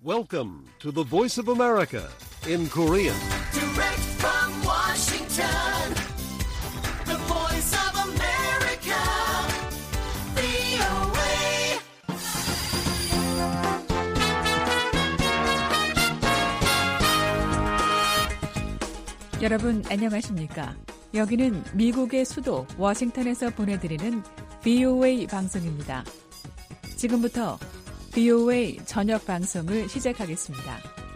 Welcome to the Voice of America in Korean. Direct from Washington, the Voice of America, VOA. 여러분 안녕하십니까? 여기는 미국의 수도 워싱턴에서 보내드리는 VOA 방송입니다. 지금부터 VOA 저녁 방송을 시작하겠습니다.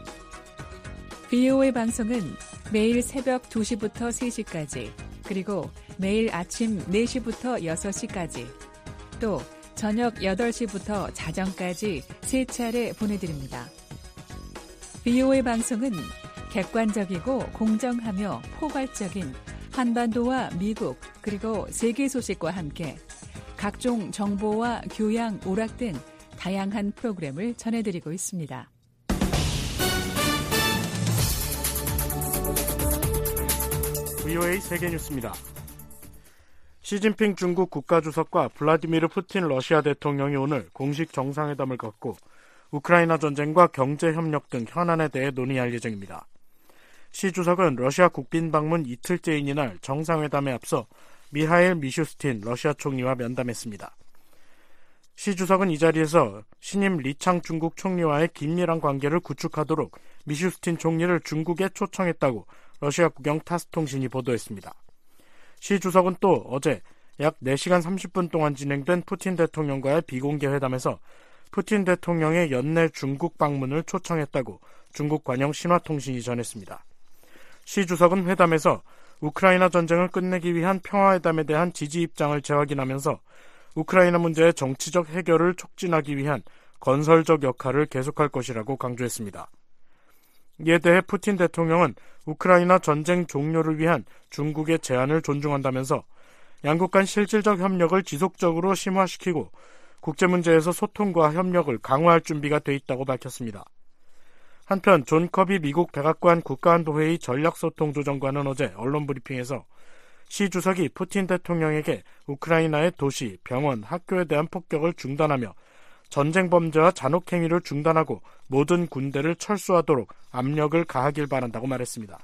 VOA 방송은 매일 새벽 2시부터 3시까지, 그리고 매일 아침 4시부터 6시까지, 또 저녁 8시부터 자정까지 3차례 보내드립니다. VOA 방송은 객관적이고 공정하며 포괄적인 한반도와 미국 그리고 세계 소식과 함께 각종 정보와 교양, 오락 등 다양한 프로그램을 전해드리고 있습니다. VOA 세계뉴스입니다. 시진핑 중국 국가주석과 블라디미르 푸틴 러시아 대통령이 오늘 공식 정상회담을 갖고 우크라이나 전쟁과 경제협력 등 현안에 대해 논의할 예정입니다. 시 주석은 러시아 국빈 방문 이틀째인 이날 정상회담에 앞서 미하일 미슈스틴 러시아 총리와 면담했습니다. 시 주석은 이 자리에서 신임 리창 중국 총리와의 긴밀한 관계를 구축하도록 미슈스틴 총리를 중국에 초청했다고 러시아 국영 타스통신이 보도했습니다. 시 주석은 또 어제 약 4시간 30분 동안 진행된 푸틴 대통령과의 비공개 회담에서 푸틴 대통령의 연내 중국 방문을 초청했다고 중국 관영 신화통신이 전했습니다. 시 주석은 회담에서 우크라이나 전쟁을 끝내기 위한 평화회담에 대한 지지 입장을 재확인하면서 우크라이나 문제의 정치적 해결을 촉진하기 위한 건설적 역할을 계속할 것이라고 강조했습니다. 이에 대해 푸틴 대통령은 우크라이나 전쟁 종료를 위한 중국의 제안을 존중한다면서 양국 간 실질적 협력을 지속적으로 심화시키고 국제 문제에서 소통과 협력을 강화할 준비가 돼 있다고 밝혔습니다. 한편 존 커비 미국 백악관 국가안보회의 전략소통조정관은 어제 언론 브리핑에서 시 주석이 푸틴 대통령에게 우크라이나의 도시, 병원, 학교에 대한 폭격을 중단하며 전쟁 범죄와 잔혹행위를 중단하고 모든 군대를 철수하도록 압력을 가하길 바란다고 말했습니다.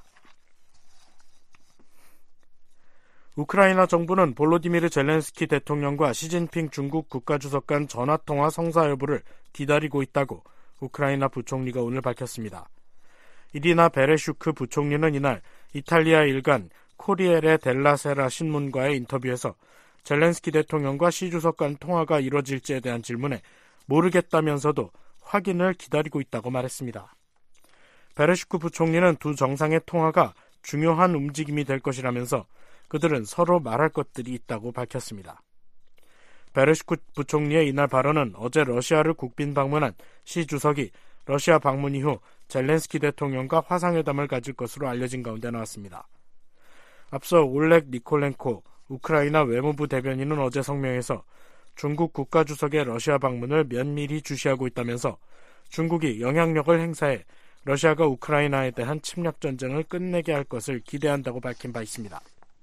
우크라이나 정부는 볼로디미르 젤렌스키 대통령과 시진핑 중국 국가주석 간 전화통화 성사 여부를 기다리고 있다고 우크라이나 부총리가 오늘 밝혔습니다. 이리나 베레슈크 부총리는 이날 이탈리아 일간 코리에레 델라 세라 신문과의 인터뷰에서 젤렌스키 대통령과 시 주석 간 통화가 이뤄질지에 대한 질문에 모르겠다면서도 확인을 기다리고 있다고 말했습니다. 베레슈크 부총리는 두 정상의 통화가 중요한 움직임이 될 것이라면서 그들은 서로 말할 것들이 있다고 밝혔습니다. 베레슈크 부총리의 이날 발언은 어제 러시아를 국빈 방문한 시 주석이 러시아 방문 이후 젤렌스키 대통령과 화상회담을 가질 것으로 알려진 가운데 나왔습니다. 앞서 올렉 니콜렌코 우크라이나 외무부 대변인은 어제 성명에서 중국 국가주석의 러시아 방문을 면밀히 주시하고 있다면서 중국이 영향력을 행사해 러시아가 우크라이나에 대한 침략 전쟁을 끝내게 할 것을 기대한다고 밝힌 바 있습니다.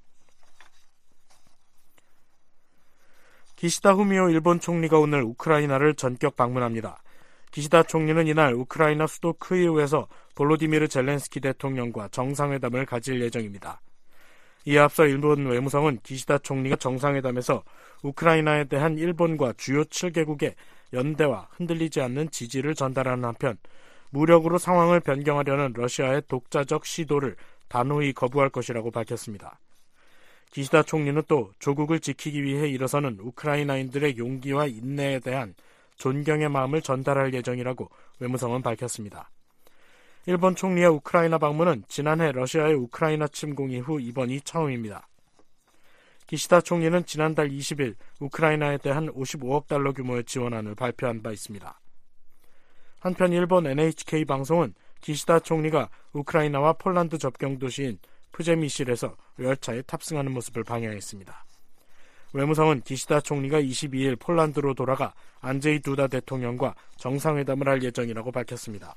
기시다 후미오 일본 총리가 오늘 우크라이나를 전격 방문합니다. 기시다 총리는 이날 우크라이나 수도 크이우에서 볼로디미르 젤렌스키 대통령과 정상회담을 가질 예정입니다. 이에 앞서 일본 외무성은 기시다 총리가 정상회담에서 우크라이나에 대한 일본과 주요 7개국의 연대와 흔들리지 않는 지지를 전달하는 한편 무력으로 상황을 변경하려는 러시아의 독자적 시도를 단호히 거부할 것이라고 밝혔습니다. 기시다 총리는 또 조국을 지키기 위해 일어서는 우크라이나인들의 용기와 인내에 대한 존경의 마음을 전달할 예정이라고 외무성은 밝혔습니다. 일본 총리의 우크라이나 방문은 지난해 러시아의 우크라이나 침공 이후 이번이 처음입니다. 기시다 총리는 지난달 20일 우크라이나에 대한 55억 달러 규모의 지원안을 발표한 바 있습니다. 한편 일본 NHK 방송은 기시다 총리가 우크라이나와 폴란드 접경 도시인 푸제미실에서 열차에 탑승하는 모습을 방영했습니다. 외무성은 기시다 총리가 22일 폴란드로 돌아가 안제이 두다 대통령과 정상회담을 할 예정이라고 밝혔습니다.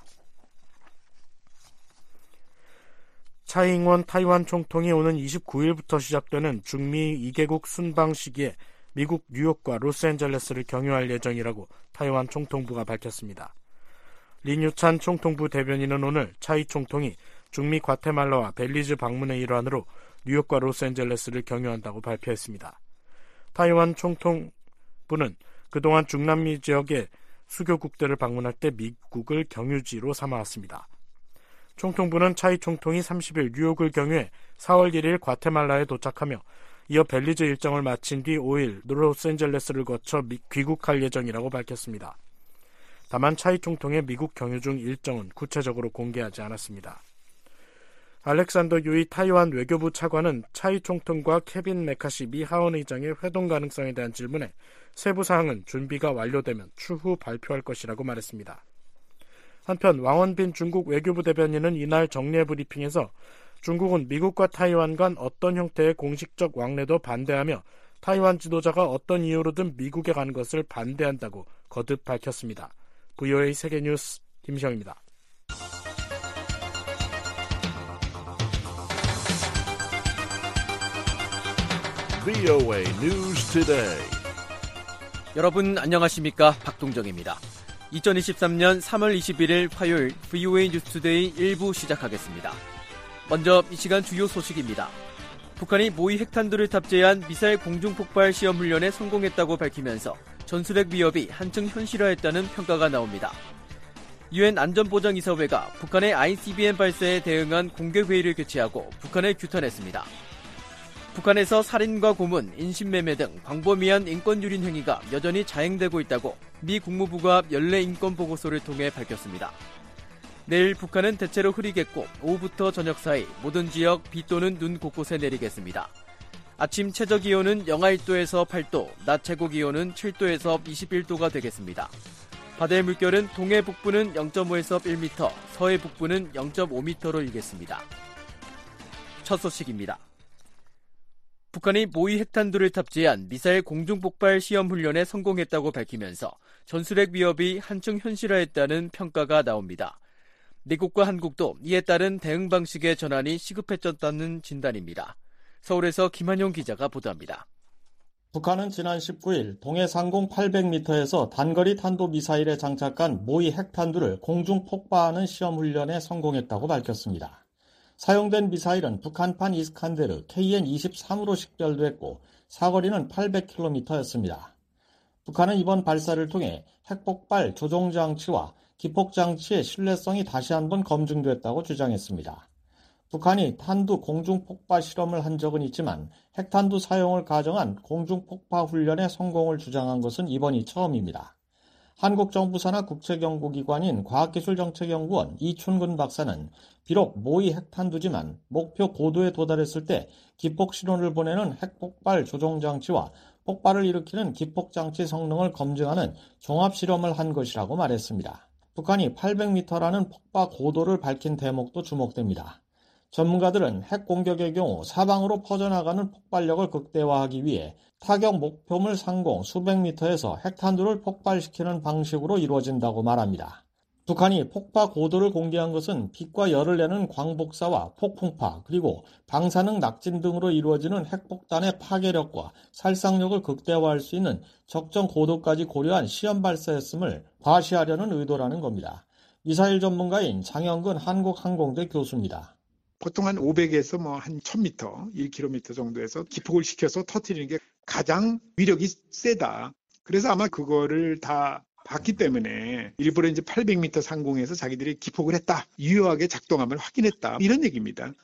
차이잉원 타이완 총통이 오는 29일부터 시작되는 중미 2개국 순방 시기에 미국 뉴욕과 로스앤젤레스를 경유할 예정이라고 타이완 총통부가 밝혔습니다. 린유찬 총통부 대변인은 오늘 차이 총통이 중미 과테말라와 벨리즈 방문의 일환으로 뉴욕과 로스앤젤레스를 경유한다고 발표했습니다. 타이완 총통부는 그동안 중남미 지역의 수교 국대를 방문할 때 미국을 경유지로 삼아왔습니다. 총통부는 차이 총통이 30일 뉴욕을 경유해 4월 1일 과테말라에 도착하며 이어 벨리즈 일정을 마친 뒤 5일 로스앤젤레스를 거쳐 귀국할 예정이라고 밝혔습니다. 다만 차이 총통의 미국 경유 중 일정은 구체적으로 공개하지 않았습니다. 알렉산더 유이 타이완 외교부 차관은 차이 총통과 케빈 메카시 미 하원 의장의 회동 가능성에 대한 질문에 세부 사항은 준비가 완료되면 추후 발표할 것이라고 말했습니다. 한편 왕원빈 중국 외교부 대변인은 이날 정례 브리핑에서 중국은 미국과 타이완 간 어떤 형태의 공식적 왕래도 반대하며 타이완 지도자가 어떤 이유로든 미국에 가는 것을 반대한다고 거듭 밝혔습니다. VOA 세계뉴스 김시영입니다. VOA News Today. 여러분 안녕하십니까? 박동정입니다. 2023년 3월 21일 화요일 VOA 뉴스투데이 1부 시작하겠습니다. 먼저 이 시간 주요 소식입니다. 북한이 모의 핵탄두를 탑재한 미사일 공중폭발 시험 훈련에 성공했다고 밝히면서 전술핵 위협이 한층 현실화했다는 평가가 나옵니다. 유엔 안전보장이사회가 북한의 ICBM 발사에 대응한 공개회의를 개최하고 북한을 규탄했습니다. 북한에서 살인과 고문, 인신매매 등 광범위한 인권유린 행위가 여전히 자행되고 있다고 미 국무부가 연례 인권보고서를 통해 밝혔습니다. 내일 북한은 대체로 흐리겠고 오후부터 저녁 사이 모든 지역 비 또는 눈 곳곳에 내리겠습니다. 아침 최저기온은 영하 1도에서 8도, 낮 최고기온은 7도에서 21도가 되겠습니다. 바다의 물결은 동해 북부는 0.5에서 1m, 서해 북부는 0.5m로 일겠습니다. 첫 소식입니다. 북한이 모의 핵탄두를 탑재한 미사일 공중폭발 시험 훈련에 성공했다고 밝히면서 전술핵 위협이 한층 현실화했다는 평가가 나옵니다. 미국과 한국도 이에 따른 대응 방식의 전환이 시급해졌다는 진단입니다. 서울에서 김한용 기자가 보도합니다. 북한은 지난 19일 동해 상공 800m에서 단거리 탄도미사일에 장착한 모의 핵탄두를 공중 폭파하는 시험 훈련에 성공했다고 밝혔습니다. 사용된 미사일은 북한판 이스칸데르 KN-23으로 식별됐고 사거리는 800km였습니다. 북한은 이번 발사를 통해 핵폭발 조종장치와 기폭장치의 신뢰성이 다시 한번 검증됐다고 주장했습니다. 북한이 탄두 공중폭파 실험을 한 적은 있지만 핵탄두 사용을 가정한 공중폭파 훈련에 성공을 주장한 것은 이번이 처음입니다. 한국 정부 산하 국책연구기관인 과학기술정책연구원 이춘근 박사는 비록 모의 핵탄두지만 목표 고도에 도달했을 때 기폭신호를 보내는 핵폭발 조종장치와 폭발을 일으키는 기폭장치 성능을 검증하는 종합실험을 한 것이라고 말했습니다. 북한이 800m라는 폭파 고도를 밝힌 대목도 주목됩니다. 전문가들은 핵 공격의 경우 사방으로 퍼져나가는 폭발력을 극대화하기 위해 타격 목표물 상공 수백 미터에서 핵탄두를 폭발시키는 방식으로 이루어진다고 말합니다. 북한이 폭파 고도를 공개한 것은 빛과 열을 내는 광복사와 폭풍파 그리고 방사능 낙진 등으로 이루어지는 핵폭탄의 파괴력과 살상력을 극대화할 수 있는 적정 고도까지 고려한 시험 발사였음을 과시하려는 의도라는 겁니다. 미사일 전문가인 장영근 한국항공대 교수입니다. 보통 한 500에서 한 1000m, 1km 정도에서 기폭을 시켜서 터뜨리는 게 가장 위력이 세다. 그래서 아마 그거를 다 봤기 때문에 일부러 이제 800m 상공에서 자기들이 기폭을 했다. 유효하게 작동함을 확인했다. 이런 얘기입니다.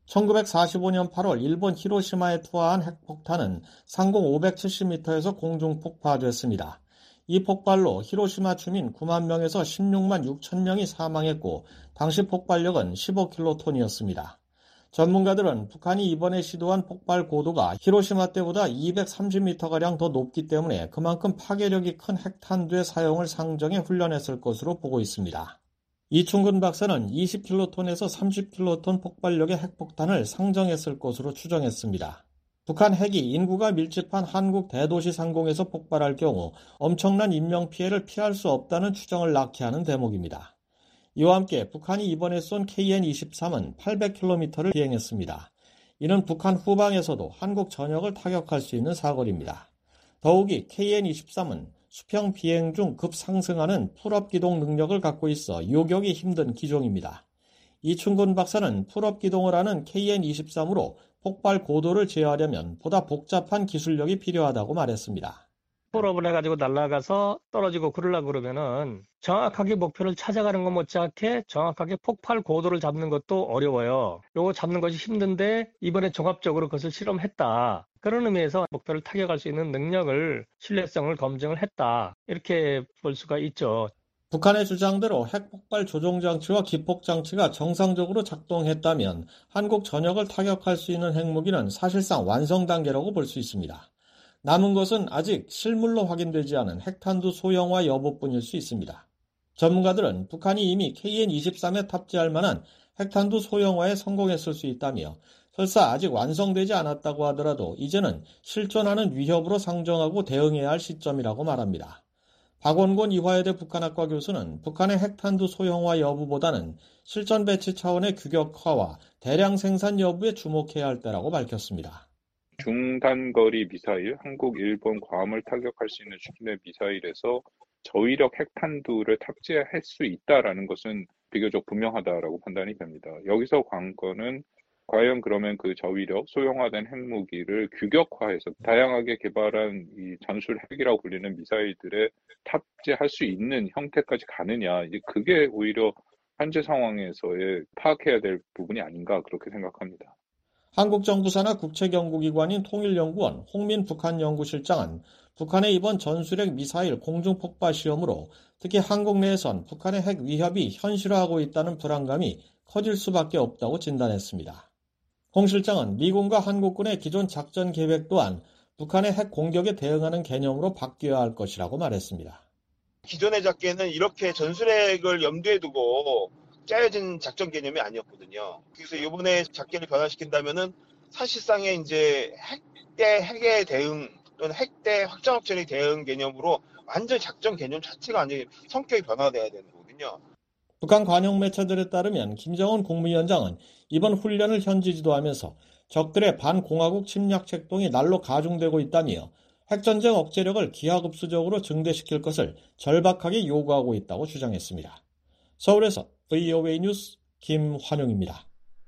1945년 8월 일본 히로시마에 투하한 핵폭탄은 상공 570m에서 공중 폭파됐습니다. 이 폭발로 히로시마 주민 9만 명에서 16만 6천 명이 사망했고 당시 폭발력은 15킬로톤이었습니다. 전문가들은 북한이 이번에 시도한 폭발 고도가 히로시마 때보다 230m가량 더 높기 때문에 그만큼 파괴력이 큰 핵탄두의 사용을 상정해 훈련했을 것으로 보고 있습니다. 이충근 박사는 20킬로톤에서 30킬로톤 폭발력의 핵폭탄을 상정했을 것으로 추정했습니다. 북한 핵이 인구가 밀집한 한국 대도시 상공에서 폭발할 경우 엄청난 인명피해를 피할 수 없다는 추정을 낳게 하는 대목입니다. 이와 함께 북한이 이번에 쏜 KN-23은 800km를 비행했습니다. 이는 북한 후방에서도 한국 전역을 타격할 수 있는 사거리입니다. 더욱이 KN-23은 수평 비행 중 급상승하는 풀업 기동 능력을 갖고 있어 요격이 힘든 기종입니다. 이충근 박사는 풀업 기동을 하는 KN-23으로 폭발 고도를 제어하려면 보다 복잡한 기술력이 필요하다고 말했습니다. 풀업을 해가지고 날아가서 떨어지고 그러려고 그러면은 정확하게 목표를 찾아가는 것 못지않게 정확하게 폭발 고도를 잡는 것도 어려워요. 요거 잡는 것이 힘든데 이번에 종합적으로 그것을 실험했다. 그런 의미에서 목표를 타격할 수 있는 능력을, 신뢰성을 검증을 했다. 이렇게 볼 수가 있죠. 북한의 주장대로 핵폭발 조종장치와 기폭장치가 정상적으로 작동했다면 한국 전역을 타격할 수 있는 핵무기는 사실상 완성 단계라고 볼 수 있습니다. 남은 것은 아직 실물로 확인되지 않은 핵탄두 소형화 여부뿐일 수 있습니다. 전문가들은 북한이 이미 KN-23에 탑재할 만한 핵탄두 소형화에 성공했을 수 있다며 설사 아직 완성되지 않았다고 하더라도 이제는 실존하는 위협으로 상정하고 대응해야 할 시점이라고 말합니다. 박원곤 이화여대 북한학과 교수는 북한의 핵탄두 소형화 여부보다는 실전 배치 차원의 규격화와 대량 생산 여부에 주목해야 할 때라고 밝혔습니다. 중단거리 미사일, 한국, 일본 괌을 타격할 수 있는 수준의 미사일에서 저위력 핵탄두를 탑재할 수 있다라는 것은 비교적 분명하다라고 판단이 됩니다. 여기서 관건은 과연 그러면 그 저위력, 소형화된 핵무기를 규격화해서 다양하게 개발한 이 전술 핵이라고 불리는 미사일들에 탑재할 수 있는 형태까지 가느냐, 이제 그게 오히려 현재 상황에서의 파악해야 될 부분이 아닌가 그렇게 생각합니다. 한국 정부 산하 국책연구기관인 통일연구원 홍민 북한연구실장은 북한의 이번 전술핵 미사일 공중폭발 시험으로 특히 한국 내에선 북한의 핵 위협이 현실화하고 있다는 불안감이 커질 수밖에 없다고 진단했습니다. 홍 실장은 미군과 한국군의 기존 작전 계획 또한 북한의 핵 공격에 대응하는 개념으로 바뀌어야 할 것이라고 말했습니다. 기존의 작계는 이렇게 전술핵을 염두에 두고 짜여진 작전 개념이 아니었거든요. 그래서 이번에 작계를 변화시킨다면은 사실상의 이제 핵 대 핵의 대응 또는 핵 대 확장확전의 대응 개념으로 완전 작전 개념 자체가 완전히 성격이 변화돼야 되는 거거든요. 북한 관영 매체들에 따르면 김정은 국무위원장은 이번 훈련을 현지 지도하면서 적들의 반공화국 침략 책동이 날로 가중되고 있다며 핵전쟁 억제력을 기하급수적으로 증대시킬 것을 절박하게 요구하고 있다고 주장했습니다. 서울에서 VOA 뉴스 김환용입니다.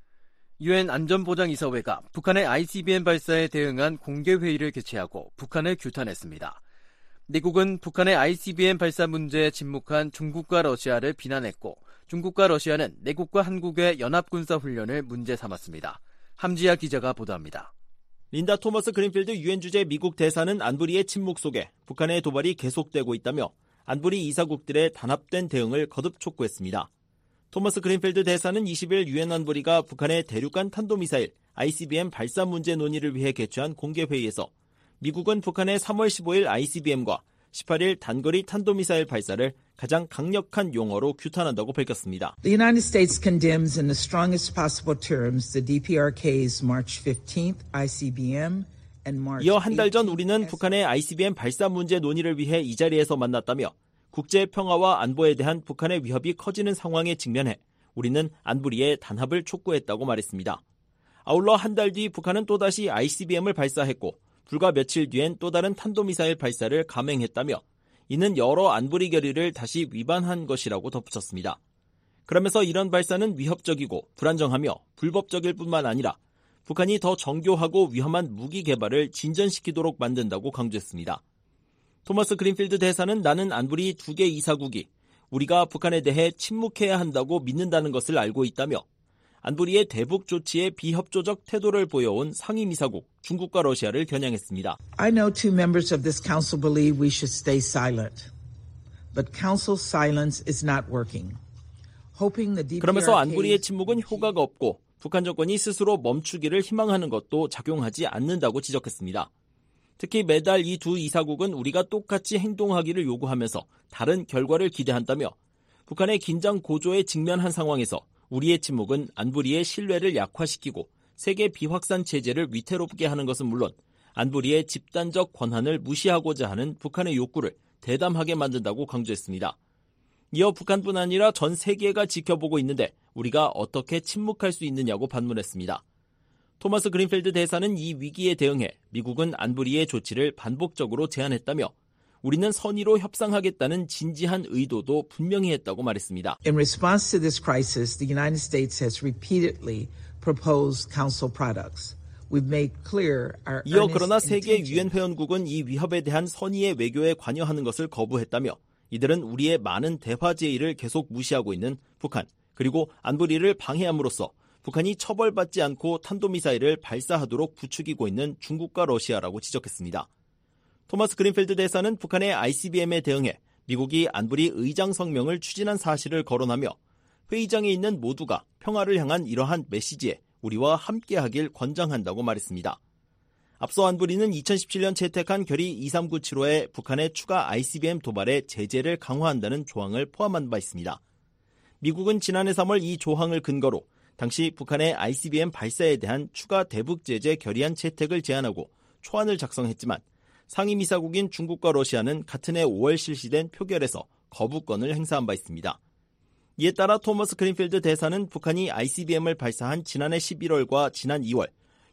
유엔 안전보장이사회가 북한의 ICBM 발사에 대응한 공개회의를 개최하고 북한을 규탄했습니다. 미국은 북한의 ICBM 발사 문제에 침묵한 중국과 러시아를 비난했고 중국과 러시아는 내국과 한국의 연합군사훈련을 문제 삼았습니다. 함지아 기자가 보도합니다. 린다 토머스 그린필드 유엔 주재 미국 대사는 안보리의 침묵 속에 북한의 도발이 계속되고 있다며 안보리 이사국들의 단합된 대응을 거듭 촉구했습니다. 토머스 그린필드 대사는 20일 유엔 안보리가 북한의 대륙간 탄도미사일 ICBM 발사 문제 논의를 위해 개최한 공개회의에서 미국은 북한의 3월 15일 ICBM과 18일 단거리 탄도미사일 발사를 가장 강력한 용어로 규탄한다고 밝혔습니다. The United States condemns in the strongest possible terms the DPRK's March 15th ICBM and March 이어 한 달 전 우리는 북한의 ICBM 발사 문제 논의를 위해 이 자리에서 만났다며 국제 평화와 안보에 대한 북한의 위협이 커지는 상황에 직면해 우리는 안보리의 단합을 촉구했다고 말했습니다. 아울러 한 달 뒤 북한은 또다시 ICBM을 발사했고 불과 며칠 뒤엔 또 다른 탄도미사일 발사를 감행했다며 이는 여러 안보리 결의를 다시 위반한 것이라고 덧붙였습니다. 그러면서 이런 발사는 위협적이고 불안정하며 불법적일 뿐만 아니라 북한이 더 정교하고 위험한 무기 개발을 진전시키도록 만든다고 강조했습니다. 토머스 그린필드 대사는 나는 안보리 2개 이사국이 우리가 북한에 대해 침묵해야 한다고 믿는다는 것을 알고 있다며 안보리의 대북 조치에 비협조적 태도를 보여온 상임이사국 중국과 러시아를 겨냥했습니다. I know two members of this council believe we should stay silent, but council silence is not working. 그러면서 안보리의 침묵은 효과가 없고 북한 정권이 스스로 멈추기를 희망하는 것도 작용하지 않는다고 지적했습니다. 특히 매달 이 두 이사국은 우리가 똑같이 행동하기를 요구하면서 다른 결과를 기대한다며 북한의 긴장 고조에 직면한 상황에서 우리의 침묵은 안보리의 신뢰를 약화시키고 세계 비확산 체제를 위태롭게 하는 것은 물론 안보리의 집단적 권한을 무시하고자 하는 북한의 욕구를 대담하게 만든다고 강조했습니다. 이어 북한뿐 아니라 전 세계가 지켜보고 있는데 우리가 어떻게 침묵할 수 있느냐고 반문했습니다. 토머스 그린필드 대사는 이 위기에 대응해 미국은 안보리의 조치를 반복적으로 제안했다며 우리는 선의로 협상하겠다는 진지한 의도도 분명히 했다고 말했습니다. In response to this crisis, the United States has repeatedly proposed Council products. We've made clear our 이어 그러나 세계 유엔 회원국은 이 위협에 대한 선의의 외교에 관여하는 것을 거부했다며 이들은 우리의 많은 대화 제의를 계속 무시하고 있는 북한, 그리고 안보리를 방해함으로써 북한이 처벌받지 않고 탄도미사일을 발사하도록 부추기고 있는 중국과 러시아라고 지적했습니다. 토마스 그린필드 대사는 북한의 ICBM에 대응해 미국이 안보리 의장 성명을 추진한 사실을 거론하며 회의장에 있는 모두가 평화를 향한 이러한 메시지에 우리와 함께하길 권장한다고 말했습니다. 앞서 안보리는 2017년 채택한 결의 23975에 북한의 추가 ICBM 도발에 제재를 강화한다는 조항을 포함한 바 있습니다. 미국은 지난해 3월 이 조항을 근거로 당시 북한의 ICBM 발사에 대한 추가 대북 제재 결의안 채택을 제안하고 초안을 작성했지만 상임이사국인 중국과 러시아는 같은 해 5월 실시된 표결에서 거부권을 행사한 바 있습니다. 이에 따라 토머스 그린필드 대사는 북한이 ICBM을 발사한 지난해 11월과 지난 2월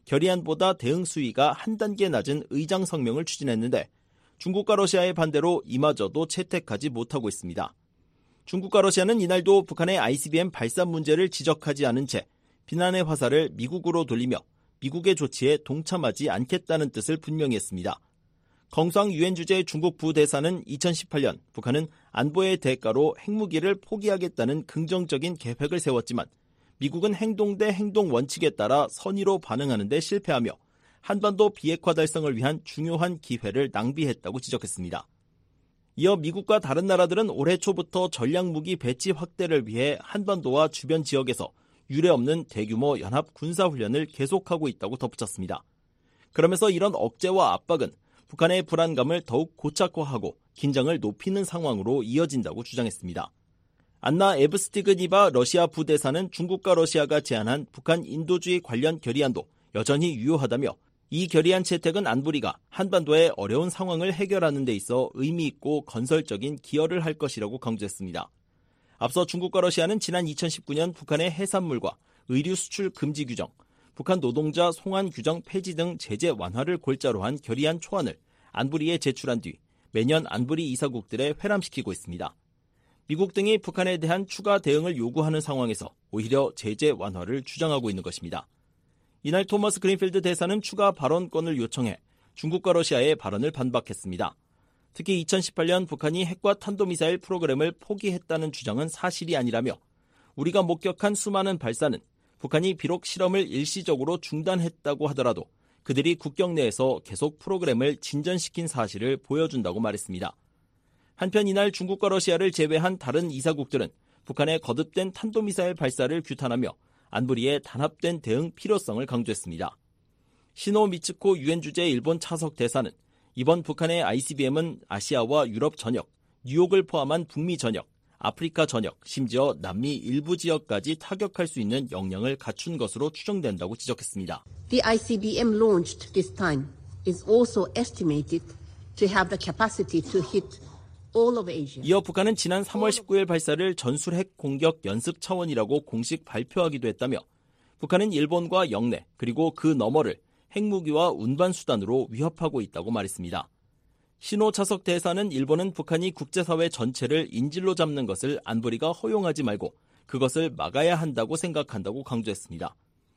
결의안보다 대응 수위가 한 단계 낮은 의장 성명을 추진했는데 중국과 러시아의 반대로 이마저도 채택하지 못하고 있습니다. 중국과 러시아는 이날도 북한의 ICBM 발사 문제를 지적하지 않은 채 비난의 화살을 미국으로 돌리며 미국의 조치에 동참하지 않겠다는 뜻을 분명히 했습니다. 껑수왕 유엔 주재 중국 부대사는 2018년 북한은 안보의 대가로 핵무기를 포기하겠다는 긍정적인 계획을 세웠지만 미국은 행동 대 행동 원칙에 따라 선의로 반응하는 데 실패하며 한반도 비핵화 달성을 위한 중요한 기회를 낭비했다고 지적했습니다. 이어 미국과 다른 나라들은 올해 초부터 전략무기 배치 확대를 위해 한반도와 주변 지역에서 유례없는 대규모 연합 군사훈련을 계속하고 있다고 덧붙였습니다. 그러면서 이런 억제와 압박은 북한의 불안감을 더욱 고착화하고 긴장을 높이는 상황으로 이어진다고 주장했습니다. 안나 에브스티그니바 러시아 부대사는 중국과 러시아가 제안한 북한 인도주의 관련 결의안도 여전히 유효하다며 이 결의안 채택은 안보리가 한반도의 어려운 상황을 해결하는 데 있어 의미 있고 건설적인 기여를 할 것이라고 강조했습니다. 앞서 중국과 러시아는 지난 2019년 북한의 해산물과 의류 수출 금지 규정, 북한 노동자 송환 규정 폐지 등 제재 완화를 골자로 한 결의안 초안을 안보리에 제출한 뒤 매년 안보리 이사국들에 회람시키고 있습니다. 미국 등이 북한에 대한 추가 대응을 요구하는 상황에서 오히려 제재 완화를 주장하고 있는 것입니다. 이날 토머스 그린필드 대사는 추가 발언권을 요청해 중국과 러시아의 발언을 반박했습니다. 특히 2018년 북한이 핵과 탄도미사일 프로그램을 포기했다는 주장은 사실이 아니라며 우리가 목격한 수많은 발사는 북한이 비록 실험을 일시적으로 중단했다고 하더라도 그들이 국경 내에서 계속 프로그램을 진전시킨 사실을 보여준다고 말했습니다. 한편 이날 중국과 러시아를 제외한 다른 이사국들은 북한의 거듭된 탄도미사일 발사를 규탄하며 안보리의 단합된 대응 필요성을 강조했습니다. 시노 미츠코 유엔 주재 일본 차석 대사는 이번 북한의 ICBM은 아시아와 유럽 전역, 뉴욕을 포함한 북미 전역, 아프리카 전역, 심지어 남미 일부 지역까지 타격할 수 있는 역량을 갖춘 것으로 추정된다고 지적했습니다. The ICBM launched this time is also estimated to have the capacity to hit all of Asia. 이어 북한은 지난 3월 19일 발사를 전술핵 공격 연습 차원이라고 공식 발표하기도 했다며 북한은 일본과 영내 그리고 그 너머를 핵무기와 운반수단으로 위협하고 있다고 말했습니다. 신호 차석 대사는 일본은 북한이 국제사회 전체를 인질로 잡는 것을 안보리가 허용하지 말고 그것을 막아야 한다고 생각한다고 강조했습니다.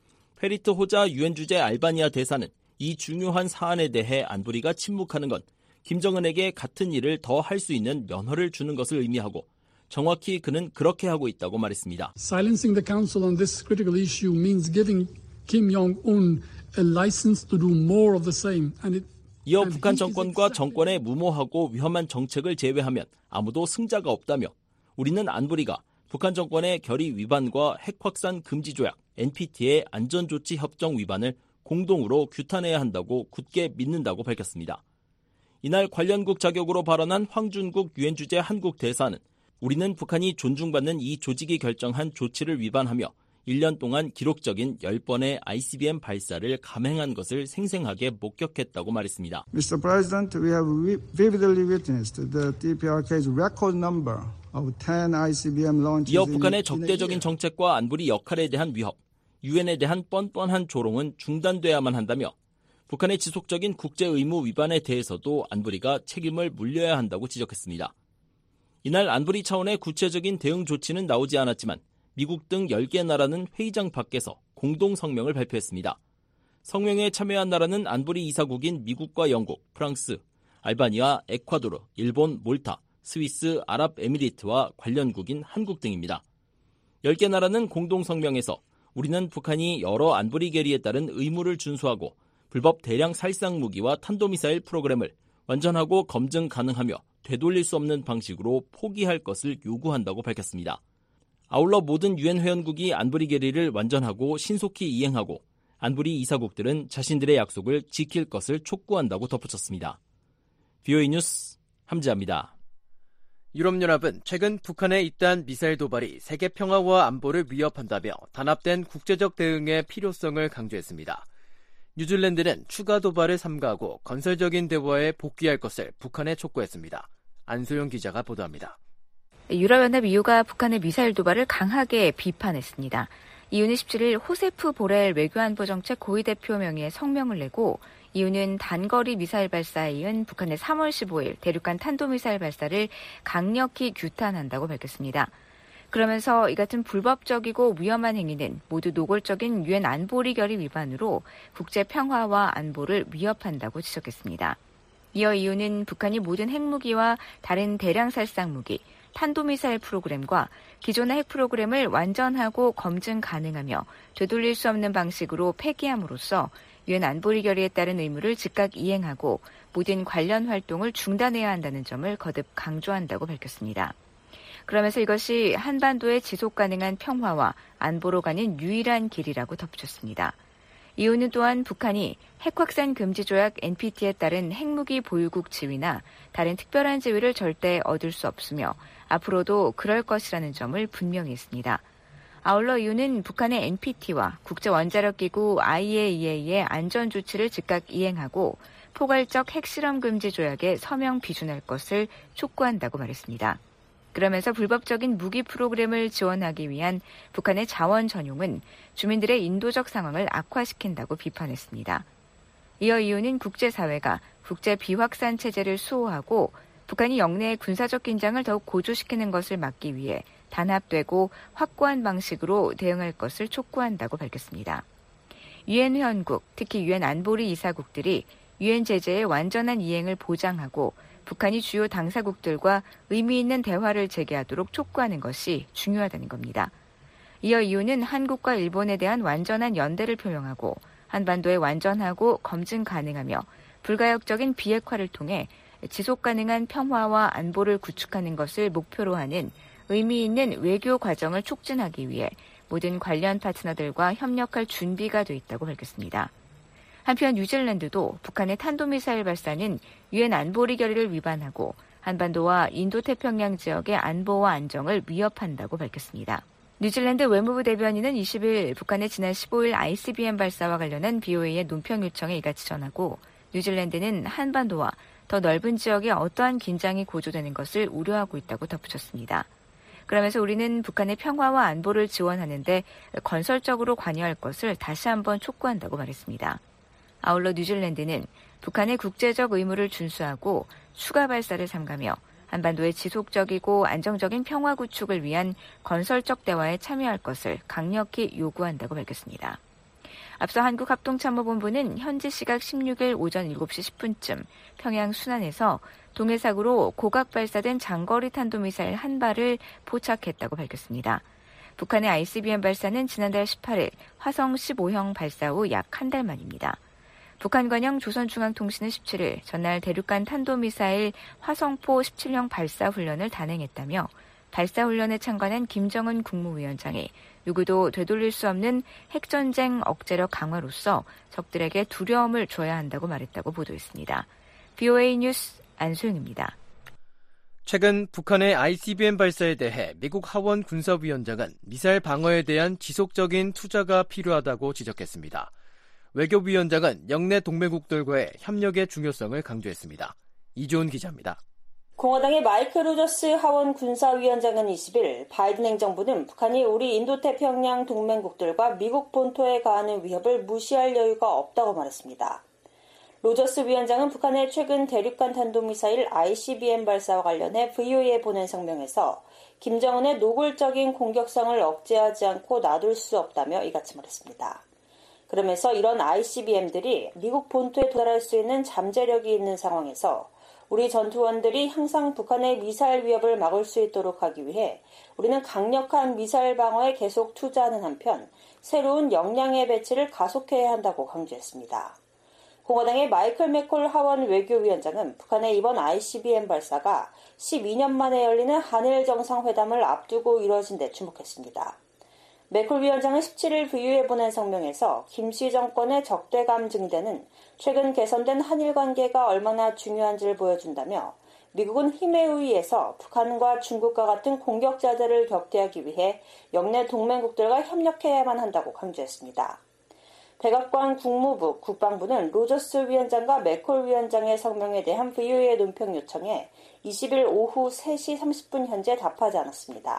페리트 호자 유엔 주재 알바니아 대사는 이 중요한 사안에 대해 안보리가 침묵하는 건 김정은에게 같은 일을 더 할 수 있는 면허를 주는 것을 의미하고 정확히 그는 그렇게 하고 있다고 말했습니다. Silencing the council on this critical issue means giving Kim Jong-un a license to do more of the same. 이어 북한 정권과 정권의 무모하고 위험한 정책을 제외하면 아무도 승자가 없다며 우리는 안보리가 북한 정권의 결의 위반과 핵 확산 금지 조약 NPT의 안전조치 협정 위반을 공동으로 규탄해야 한다고 굳게 믿는다고 밝혔습니다. 이날 관련국 자격으로 발언한 황준국 유엔 주재 한국 대사는 우리는 북한이 존중받는 이 조직이 결정한 조치를 위반하며 1년 동안 기록적인 10번의 ICBM 발사를 감행한 것을 생생하게 목격했다고 말했습니다. Mr. President, we have vividly witnessed the DPRK's record number of 10 ICBM launches. 이어 북한의 적대적인 정책과 안보리 역할에 대한 위협, 유엔에 대한 뻔뻔한 조롱은 중단돼야만 한다며 북한의 지속적인 국제 의무 위반에 대해서도 안보리가 책임을 물려야 한다고 지적했습니다. 이날 안보리 차원의 구체적인 대응 조치는 나오지 않았지만 미국 등 10개 나라는 회의장 밖에서 공동 성명을 발표했습니다. 성명에 참여한 나라는 안보리 이사국인 미국과 영국, 프랑스, 알바니아, 에콰도르, 일본, 몰타, 스위스, 아랍에미리트와 관련국인 한국 등입니다. 10개 나라는 공동 성명에서 우리는 북한이 여러 안보리 결의에 따른 의무를 준수하고 불법 대량 살상 무기와 탄도미사일 프로그램을 완전하고 검증 가능하며 되돌릴 수 없는 방식으로 포기할 것을 요구한다고 밝혔습니다. 아울러 모든 유엔 회원국이 안보리 결의를 완전하고 신속히 이행하고 안보리 이사국들은 자신들의 약속을 지킬 것을 촉구한다고 덧붙였습니다. VOA 뉴스 함지아입니다. 유럽연합은 최근 북한의 잇따른 미사일 도발이 세계 평화와 안보를 위협한다며 단합된 국제적 대응의 필요성을 강조했습니다. 뉴질랜드는 추가 도발을 삼가하고 건설적인 대화에 복귀할 것을 북한에 촉구했습니다. 안소영 기자가 보도합니다. 유럽연합 EU가 북한의 미사일 도발을 강하게 비판했습니다. EU는 17일 호세프 보렐 외교안보정책 고위대표 명의의 성명을 내고 EU는 단거리 미사일 발사에 이은 북한의 3월 15일 대륙간 탄도미사일 발사를 강력히 규탄한다고 밝혔습니다. 그러면서 이 같은 불법적이고 위험한 행위는 모두 노골적인 유엔 안보리 결의 위반으로 국제 평화와 안보를 위협한다고 지적했습니다. 이어 EU는 북한이 모든 핵무기와 다른 대량 살상 무기, 탄도미사일 프로그램과 기존의 핵 프로그램을 완전하고 검증 가능하며 되돌릴 수 없는 방식으로 폐기함으로써 유엔 안보리 결의에 따른 의무를 즉각 이행하고 모든 관련 활동을 중단해야 한다는 점을 거듭 강조한다고 밝혔습니다. 그러면서 이것이 한반도의 지속 가능한 평화와 안보로 가는 유일한 길이라고 덧붙였습니다. EU는 또한 북한이 핵확산 금지 조약 NPT에 따른 핵무기 보유국 지위나 다른 특별한 지위를 절대 얻을 수 없으며 앞으로도 그럴 것이라는 점을 분명히 했습니다. 아울러 EU는 북한의 NPT와 국제원자력기구 IAEA의 안전조치를 즉각 이행하고 포괄적 핵실험 금지 조약에 서명 비준할 것을 촉구한다고 말했습니다. 그러면서 불법적인 무기 프로그램을 지원하기 위한 북한의 자원 전용은 주민들의 인도적 상황을 악화시킨다고 비판했습니다. 이어 EU는 국제사회가 국제 비확산 체제를 수호하고 북한이 영내의 군사적 긴장을 더욱 고조시키는 것을 막기 위해 단합되고 확고한 방식으로 대응할 것을 촉구한다고 밝혔습니다. 유엔 회원국, 특히 유엔 안보리 이사국들이 유엔 제재의 완전한 이행을 보장하고 북한이 주요 당사국들과 의미 있는 대화를 재개하도록 촉구하는 것이 중요하다는 겁니다. 이어 EU는 한국과 일본에 대한 완전한 연대를 표명하고 한반도에 완전하고 검증 가능하며 불가역적인 비핵화를 통해 지속 가능한 평화와 안보를 구축하는 것을 목표로 하는 의미 있는 외교 과정을 촉진하기 위해 모든 관련 파트너들과 협력할 준비가 돼 있다고 밝혔습니다. 한편 뉴질랜드도 북한의 탄도미사일 발사는 유엔 안보리 결의를 위반하고 한반도와 인도태평양 지역의 안보와 안정을 위협한다고 밝혔습니다. 뉴질랜드 외무부 대변인은 20일 북한의 지난 15일 ICBM 발사와 관련한 BOA의 논평 요청에 이같이 전하고 뉴질랜드는 한반도와 더 넓은 지역에 어떠한 긴장이 고조되는 것을 우려하고 있다고 덧붙였습니다. 그러면서 우리는 북한의 평화와 안보를 지원하는데 건설적으로 관여할 것을 다시 한번 촉구한다고 말했습니다. 아울러 뉴질랜드는 북한의 국제적 의무를 준수하고 추가 발사를 삼가며 한반도의 지속적이고 안정적인 평화 구축을 위한 건설적 대화에 참여할 것을 강력히 요구한다고 밝혔습니다. 앞서 한국합동참모본부는 현지 시각 16일 오전 7시 10분쯤 평양 순안에서 동해상으로 고각 발사된 장거리 탄도미사일 한 발을 포착했다고 밝혔습니다. 북한의 ICBM 발사는 지난달 18일 화성 15형 발사 후 약 한 달 만입니다. 북한 관영 조선중앙통신은 17일 전날 대륙간 탄도미사일 화성포 17형 발사 훈련을 단행했다며 발사 훈련에 참관한 김정은 국무위원장이 누구도 되돌릴 수 없는 핵전쟁 억제력 강화로서 적들에게 두려움을 줘야 한다고 말했다고 보도했습니다. BOA 뉴스 안소영입니다. 최근 북한의 ICBM 발사에 대해 미국 하원 군사위원장은 미사일 방어에 대한 지속적인 투자가 필요하다고 지적했습니다. 외교위원장은 영내 동맹국들과의 협력의 중요성을 강조했습니다. 이주은 기자입니다. 공화당의 마이크 로저스 하원 군사위원장은 20일 바이든 행정부는 북한이 우리 인도태평양 동맹국들과 미국 본토에 가하는 위협을 무시할 여유가 없다고 말했습니다. 로저스 위원장은 북한의 최근 대륙간 탄도미사일 ICBM 발사와 관련해 VOA에 보낸 성명에서 김정은의 노골적인 공격성을 억제하지 않고 놔둘 수 없다며 이같이 말했습니다. 그러면서 이런 ICBM들이 미국 본토에 도달할 수 있는 잠재력이 있는 상황에서 우리 전투원들이 항상 북한의 미사일 위협을 막을 수 있도록 하기 위해 우리는 강력한 미사일 방어에 계속 투자하는 한편 새로운 역량의 배치를 가속해야 한다고 강조했습니다. 공화당의 마이클 맥콜 하원 외교위원장은 북한의 이번 ICBM 발사가 12년 만에 열리는 한일 정상회담을 앞두고 이뤄진 데 주목했습니다. 맥콜 위원장은 17일 VOA에 보낸 성명에서 김씨 정권의 적대감 증대는 최근 개선된 한일 관계가 얼마나 중요한지를 보여준다며 미국은 힘에 의해서 북한과 중국과 같은 공격 자재를 격퇴하기 위해 영내 동맹국들과 협력해야만 한다고 강조했습니다. 백악관 국무부, 국방부는 로저스 위원장과 맥콜 위원장의 성명에 대한 VOA의 논평 요청에 20일 오후 3시 30분 현재 답하지 않았습니다.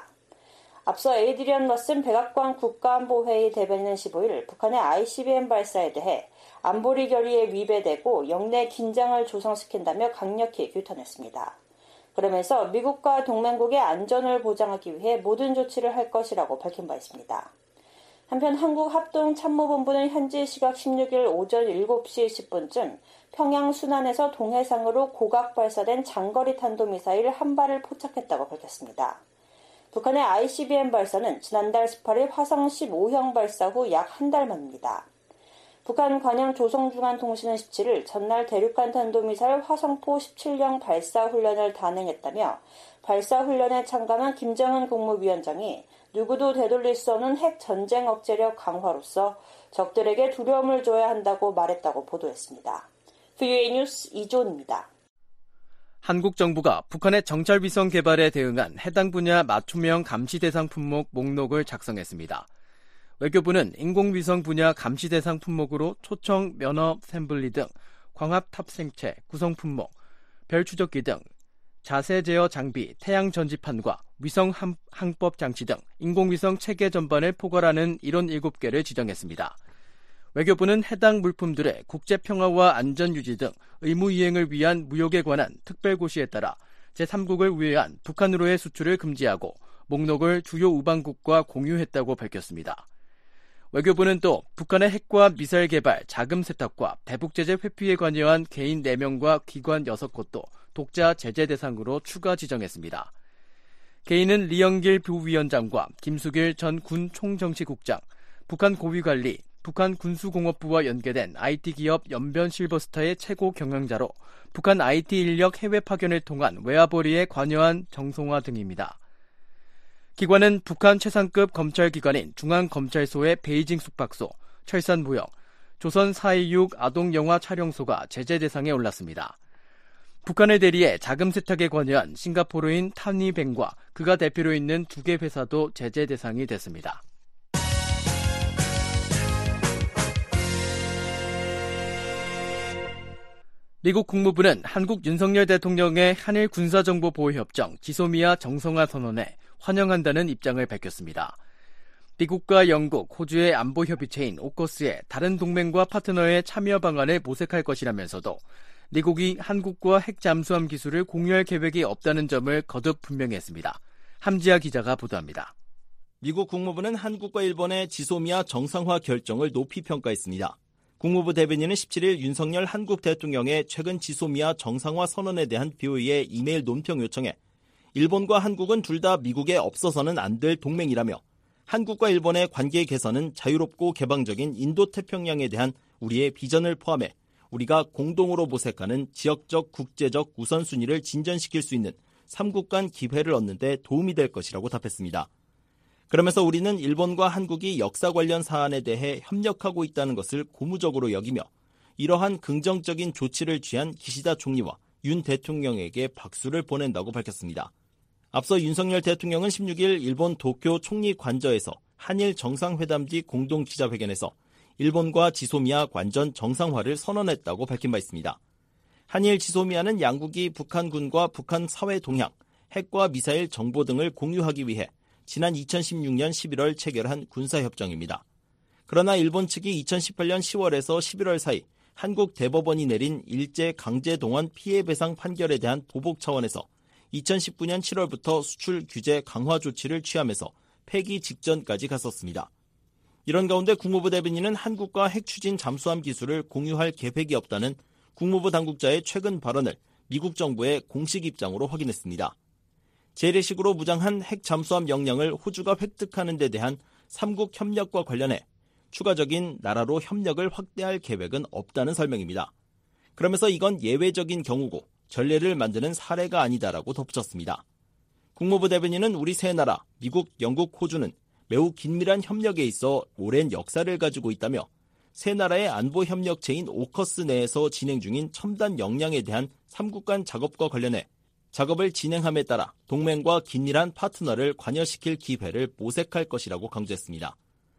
앞서 에이드리언 러슨 백악관 국가안보회의 대변인은 15일 북한의 ICBM 발사에 대해 안보리 결의에 위배되고 영내 긴장을 조성시킨다며 강력히 규탄했습니다. 그러면서 미국과 동맹국의 안전을 보장하기 위해 모든 조치를 할 것이라고 밝힌 바 있습니다. 한편 한국합동참모본부는 현지 시각 16일 오전 7시 10분쯤 평양 순안에서 동해상으로 고각 발사된 장거리 탄도미사일 한 발을 포착했다고 밝혔습니다. 북한의 ICBM 발사는 지난달 18일 화성 15형 발사 후 약 한 달 만입니다. 북한 관영 조선중앙통신은 17일 전날 대륙간 탄도미사일 화성포 17형 발사 훈련을 단행했다며 발사 훈련에 참가한 김정은 국무위원장이 누구도 되돌릴 수 없는 핵 전쟁 억제력 강화로서 적들에게 두려움을 줘야 한다고 말했다고 보도했습니다. VOA 뉴스 이조은입니다. 한국 정부가 북한의 정찰위성 개발에 대응한 해당 분야 맞춤형 감시 대상 품목 목록을 작성했습니다. 외교부는 인공위성 분야 감시 대상 품목으로 초청 면허 샘블리 등 광합 탑생체 구성 품목, 별 추적기 등 자세 제어 장비, 태양 전지판과 위성 항법 장치 등 인공위성 체계 전반을 포괄하는 이론 7개를 지정했습니다. 외교부는 해당 물품들의 국제평화와 안전유지 등 의무 이행을 위한 무역에 관한 특별고시에 따라 제3국을 위한 북한으로의 수출을 금지하고 목록을 주요 우방국과 공유했다고 밝혔습니다. 외교부는 또 북한의 핵과 미사일 개발, 자금 세탁과 대북 제재 회피에 관여한 개인 4명과 기관 6곳도 독자 제재 대상으로 추가 지정했습니다. 개인은 리영길 부위원장과 김수길 전 군 총정치국장, 북한 고위관리, 북한 군수공업부와 연계된 IT기업 연변 실버스타의 최고 경영자로 북한 IT 인력 해외 파견을 통한 외화벌이에 관여한 정송화 등입니다. 기관은 북한 최상급 검찰기관인 중앙검찰소의 베이징 숙박소, 철산무역, 조선 4.26 아동영화 촬영소가 제재 대상에 올랐습니다. 북한을 대리해 자금 세탁에 관여한 싱가포르인 타니뱅과 그가 대표로 있는 2개 회사도 제재 대상이 됐습니다. 미국 국무부는 한국 윤석열 대통령의 한일 군사정보보호협정 지소미아 정상화 선언에 환영한다는 입장을 밝혔습니다. 미국과 영국, 호주의 안보협의체인 오커스의 다른 동맹과 파트너의 참여 방안을 모색할 것이라면서도 미국이 한국과 핵 잠수함 기술을 공유할 계획이 없다는 점을 거듭 분명했습니다. 함지아 기자가 보도합니다. 미국 국무부는 한국과 일본의 지소미아 정상화 결정을 높이 평가했습니다. 국무부 대변인은 17일 윤석열 한국 대통령의 최근 지소미아 정상화 선언에 대한 VOA의 이메일 논평 요청에 일본과 한국은 둘 다 미국에 없어서는 안 될 동맹이라며 한국과 일본의 관계 개선은 자유롭고 개방적인 인도태평양에 대한 우리의 비전을 포함해 우리가 공동으로 모색하는 지역적 국제적 우선순위를 진전시킬 수 있는 3국 간 기회를 얻는 데 도움이 될 것이라고 답했습니다. 그러면서 우리는 일본과 한국이 역사 관련 사안에 대해 협력하고 있다는 것을 고무적으로 여기며 이러한 긍정적인 조치를 취한 기시다 총리와 윤 대통령에게 박수를 보낸다고 밝혔습니다. 앞서 윤석열 대통령은 16일 일본 도쿄 총리 관저에서 한일 정상회담 뒤 공동 기자회견에서 일본과 지소미아 관전 정상화를 선언했다고 밝힌 바 있습니다. 한일 지소미아는 양국이 북한군과 북한 사회 동향, 핵과 미사일 정보 등을 공유하기 위해 지난 2016년 11월 체결한 군사협정입니다. 그러나 일본 측이 2018년 10월에서 11월 사이 한국 대법원이 내린 일제 강제 동원 피해 배상 판결에 대한 보복 차원에서 2019년 7월부터 수출 규제 강화 조치를 취하면서 폐기 직전까지 갔었습니다. 이런 가운데 국무부 대변인은 한국과 핵 추진 잠수함 기술을 공유할 계획이 없다는 국무부 당국자의 최근 발언을 미국 정부의 공식 입장으로 확인했습니다. 재래식으로 무장한 핵 잠수함 역량을 호주가 획득하는 데 대한 3국 협력과 관련해 추가적인 나라로 협력을 확대할 계획은 없다는 설명입니다. 그러면서 이건 예외적인 경우고 전례를 만드는 사례가 아니다라고 덧붙였습니다. 국무부 대변인은 우리 세 나라, 미국, 영국, 호주는 매우 긴밀한 협력에 있어 오랜 역사를 가지고 있다며 세 나라의 안보 협력체인 오커스 내에서 진행 중인 첨단 역량에 대한 3국 간 작업과 관련해 작업을 진행함에 따라 동맹과 긴밀한 파트너를 관여시킬 기회를 모색할 것이라고 강조했습니다.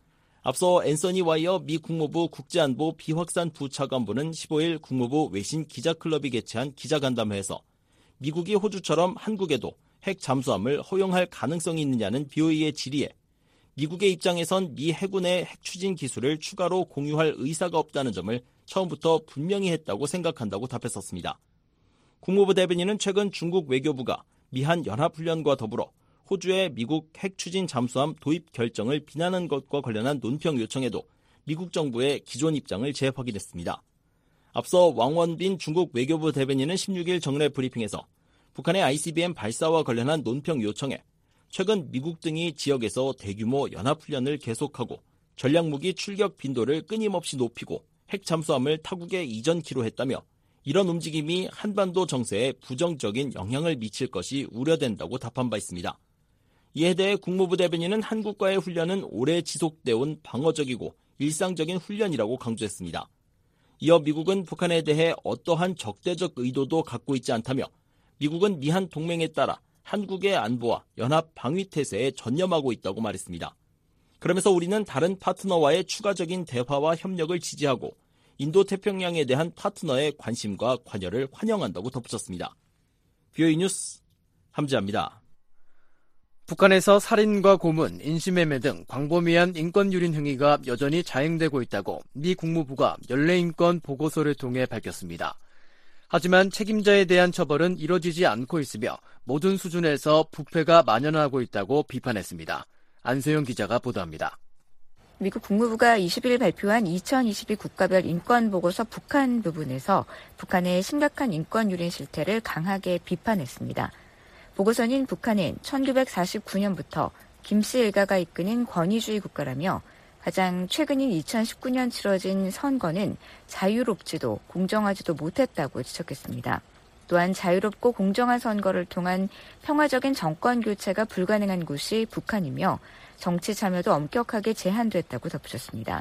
앞서 앤서니 와이어 미 국무부 국제안보 비확산 부차관보는 15일 국무부 외신 기자클럽이 개최한 기자간담회에서 미국이 호주처럼 한국에도 핵 잠수함을 허용할 가능성이 있느냐는 BOE의 질의에 미국의 입장에선 미 해군의 핵 추진 기술을 추가로 공유할 의사가 없다는 점을 처음부터 분명히 했다고 생각한다고 답했었습니다. 국무부 대변인은 최근 중국 외교부가 미한 연합훈련과 더불어 호주의 미국 핵 추진 잠수함 도입 결정을 비난한 것과 관련한 논평 요청에도 미국 정부의 기존 입장을 재확인했습니다. 앞서 왕원빈 중국 외교부 대변인은 16일 정례 브리핑에서 북한의 ICBM 발사와 관련한 논평 요청에 최근 미국 등이 지역에서 대규모 연합훈련을 계속하고 전략무기 출격 빈도를 끊임없이 높이고 핵 잠수함을 타국에 이전키로 했다며 이런 움직임이 한반도 정세에 부정적인 영향을 미칠 것이 우려된다고 답한 바 있습니다. 이에 대해 국무부 대변인은 한국과의 훈련은 오래 지속돼 온 방어적이고 일상적인 훈련이라고 강조했습니다. 이어 미국은 북한에 대해 어떠한 적대적 의도도 갖고 있지 않다며 미국은 미한 동맹에 따라 한국의 안보와 연합 방위 태세에 전념하고 있다고 말했습니다. 그러면서 우리는 다른 파트너와의 추가적인 대화와 협력을 지지하고 인도태평양에 대한 파트너의 관심과 관여를 환영한다고 덧붙였습니다. BOE 뉴스 함지아입니다. 북한에서 살인과 고문, 인신매매 등 광범위한 인권유린 행위가 여전히 자행되고 있다고 미 국무부가 연례인권 보고서를 통해 밝혔습니다. 하지만 책임자에 대한 처벌은 이뤄지지 않고 있으며 모든 수준에서 부패가 만연하고 있다고 비판했습니다. 안세영 기자가 보도합니다. 미국 국무부가 20일 발표한 2022 국가별 인권보고서 북한 부분에서 북한의 심각한 인권유린 실태를 강하게 비판했습니다. 보고서는 북한은 1949년부터 김씨 일가가 이끄는 권위주의 국가라며 가장 최근인 2019년 치러진 선거는 자유롭지도 공정하지도 못했다고 지적했습니다. 또한 자유롭고 공정한 선거를 통한 평화적인 정권 교체가 불가능한 곳이 북한이며 정치 참여도 엄격하게 제한됐다고 덧붙였습니다.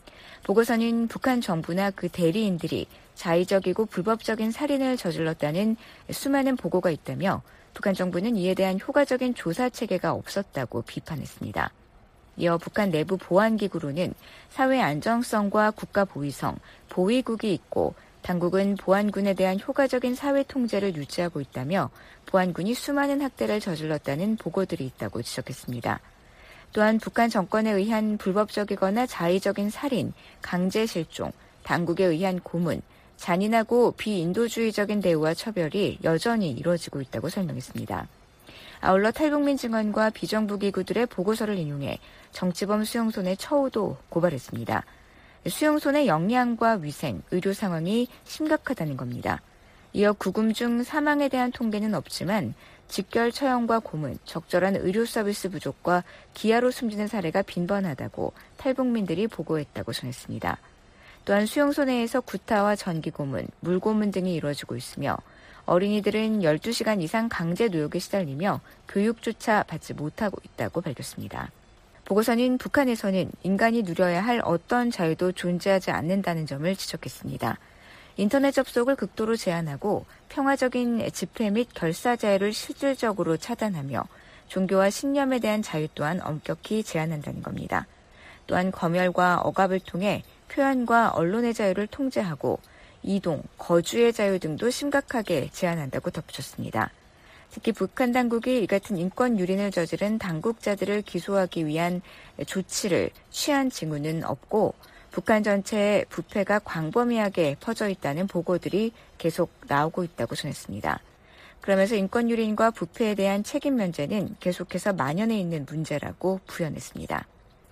보고서는 북한 정부나 그 대리인들이 자의적이고 불법적인 살인을 저질렀다는 수많은 보고가 있다며 북한 정부는 이에 대한 효과적인 조사 체계가 없었다고 비판했습니다. 이어 북한 내부 보안기구로는 사회 안정성과 국가 보위성, 보위국이 있고 당국은 보안군에 대한 효과적인 사회 통제를 유지하고 있다며 보안군이 수많은 학대를 저질렀다는 보고들이 있다고 지적했습니다. 또한 북한 정권에 의한 불법적이거나 자의적인 살인, 강제 실종, 당국에 의한 고문, 잔인하고 비인도주의적인 대우와 처벌이 여전히 이루어지고 있다고 설명했습니다. 아울러 탈북민 증언과 비정부 기구들의 보고서를 인용해 정치범 수용소의 처우도 고발했습니다. 수용소의 역량과 위생, 의료 상황이 심각하다는 겁니다. 이어 구금 중 사망에 대한 통계는 없지만 직결 처형과 고문, 적절한 의료 서비스 부족과 기아로 숨지는 사례가 빈번하다고 탈북민들이 보고했다고 전했습니다. 또한 수용소 내에서 구타와 전기고문, 물고문 등이 이루어지고 있으며 어린이들은 12시간 이상 강제 노역에 시달리며 교육조차 받지 못하고 있다고 밝혔습니다. 보고서는 북한에서는 인간이 누려야 할 어떤 자유도 존재하지 않는다는 점을 지적했습니다. 인터넷 접속을 극도로 제한하고 평화적인 집회 및 결사 자유를 실질적으로 차단하며 종교와 신념에 대한 자유 또한 엄격히 제한한다는 겁니다. 또한 검열과 억압을 통해 표현과 언론의 자유를 통제하고 이동, 거주의 자유 등도 심각하게 제한한다고 덧붙였습니다. 특히 북한 당국이 이 같은 인권 유린을 저지른 당국자들을 기소하기 위한 조치를 취한 징후는 없고 북한 전체에 부패가 광범위하게 퍼져 있다는 보고들이 계속 나오고 있다고 전했습니다. 그러면서 인권 유린과 부패에 대한 책임 면제는 계속해서 만연해 있는 문제라고 부연했습니다.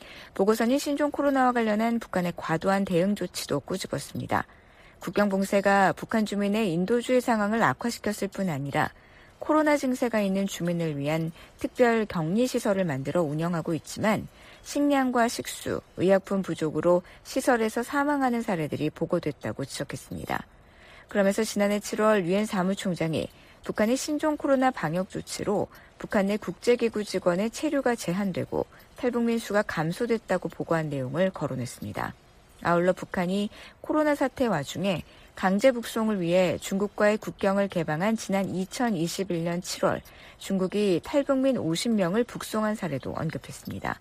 보고서는 신종 코로나와 관련한 북한의 과도한 대응 조치도 꼬집었습니다. 국경 봉쇄가 북한 주민의 인도주의 상황을 악화시켰을 뿐 아니라 코로나 증세가 있는 주민을 위한 특별 격리시설을 만들어 운영하고 있지만 식량과 식수, 의약품 부족으로 시설에서 사망하는 사례들이 보고됐다고 지적했습니다. 그러면서 지난해 7월 유엔 사무총장이 북한의 신종 코로나 방역 조치로 북한 내 국제기구 직원의 체류가 제한되고 탈북민 수가 감소됐다고 보고한 내용을 거론했습니다. 아울러 북한이 코로나 사태 와중에 강제 북송을 위해 중국과의 국경을 개방한 지난 2021년 7월 중국이 탈북민 50명을 북송한 사례도 언급했습니다.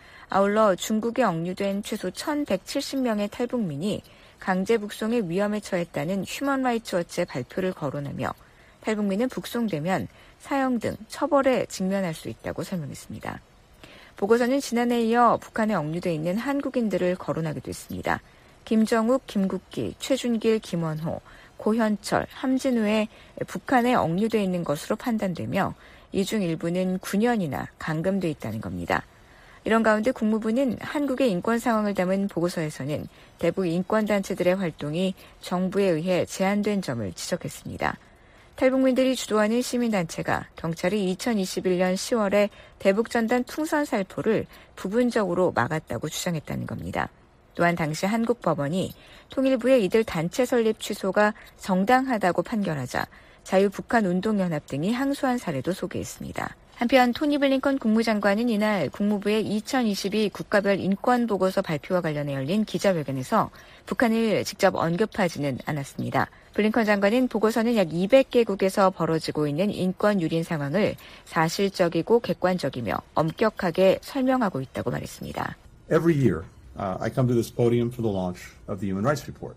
아울러 중국에 억류된 최소 1,170명의 탈북민이 강제 북송의 위험에 처했다는 휴먼 라이츠 워치의 발표를 거론하며 탈북민은 북송되면 사형 등 처벌에 직면할 수 있다고 설명했습니다. 보고서는 지난해에 이어 북한에 억류돼 있는 한국인들을 거론하기도 했습니다. 김정욱, 김국기, 최준길, 김원호, 고현철, 함진우에 북한에 억류돼 있는 것으로 판단되며 이 중 일부는 9년이나 감금돼 있다는 겁니다. 이런 가운데 국무부는 한국의 인권 상황을 담은 보고서에서는 대북 인권단체들의 활동이 정부에 의해 제한된 점을 지적했습니다. 탈북민들이 주도하는 시민단체가 경찰이 2021년 10월에 대북전단 풍선 살포를 부분적으로 막았다고 주장했다는 겁니다. 또한 당시 한국 법원이 통일부의 이들 단체 설립 취소가 정당하다고 판결하자 자유북한운동연합 등이 항소한 사례도 소개했습니다. 한편 토니 블링컨 국무장관은 이날 국무부의 2022 국가별 인권보고서 발표와 관련해 열린 기자회견에서 북한을 직접 언급하지는 않았습니다. 블링컨 장관은 보고서는 약 200개국에서 벌어지고 있는 인권 유린 상황을 사실적이고 객관적이며 엄격하게 설명하고 있다고 말했습니다. Every year, I come to this podium for the launch of the Human Rights Report.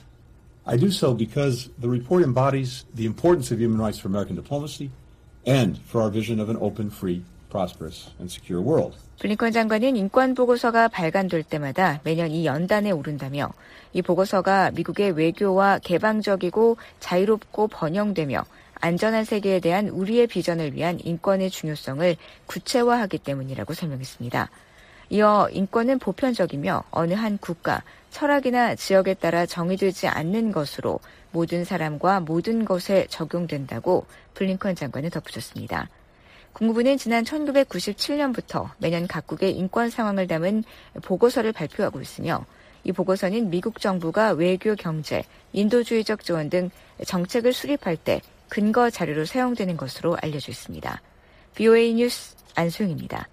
I do so because the report embodies the importance of human rights for American diplomacy and for our vision of an open, free, prosperous, and secure world. 블링컨 장관은 인권 보고서가 발간될 때마다 매년 이 연단에 오른다며 이 보고서가 미국의 외교와 개방적이고 자유롭고 번영되며 안전한 세계에 대한 우리의 비전을 위한 인권의 중요성을 구체화하기 때문이라고 설명했습니다. 이어 인권은 보편적이며 어느 한 국가, 철학이나 지역에 따라 정의되지 않는 것으로 모든 사람과 모든 것에 적용된다고 블링컨 장관은 덧붙였습니다. 국무부는 지난 1997년부터 매년 각국의 인권 상황을 담은 보고서를 발표하고 있으며 이 보고서는 미국 정부가 외교, 경제, 인도주의적 지원 등 정책을 수립할 때 근거 자료로 사용되는 것으로 알려져 있습니다. VOA 뉴스 안수영입니다.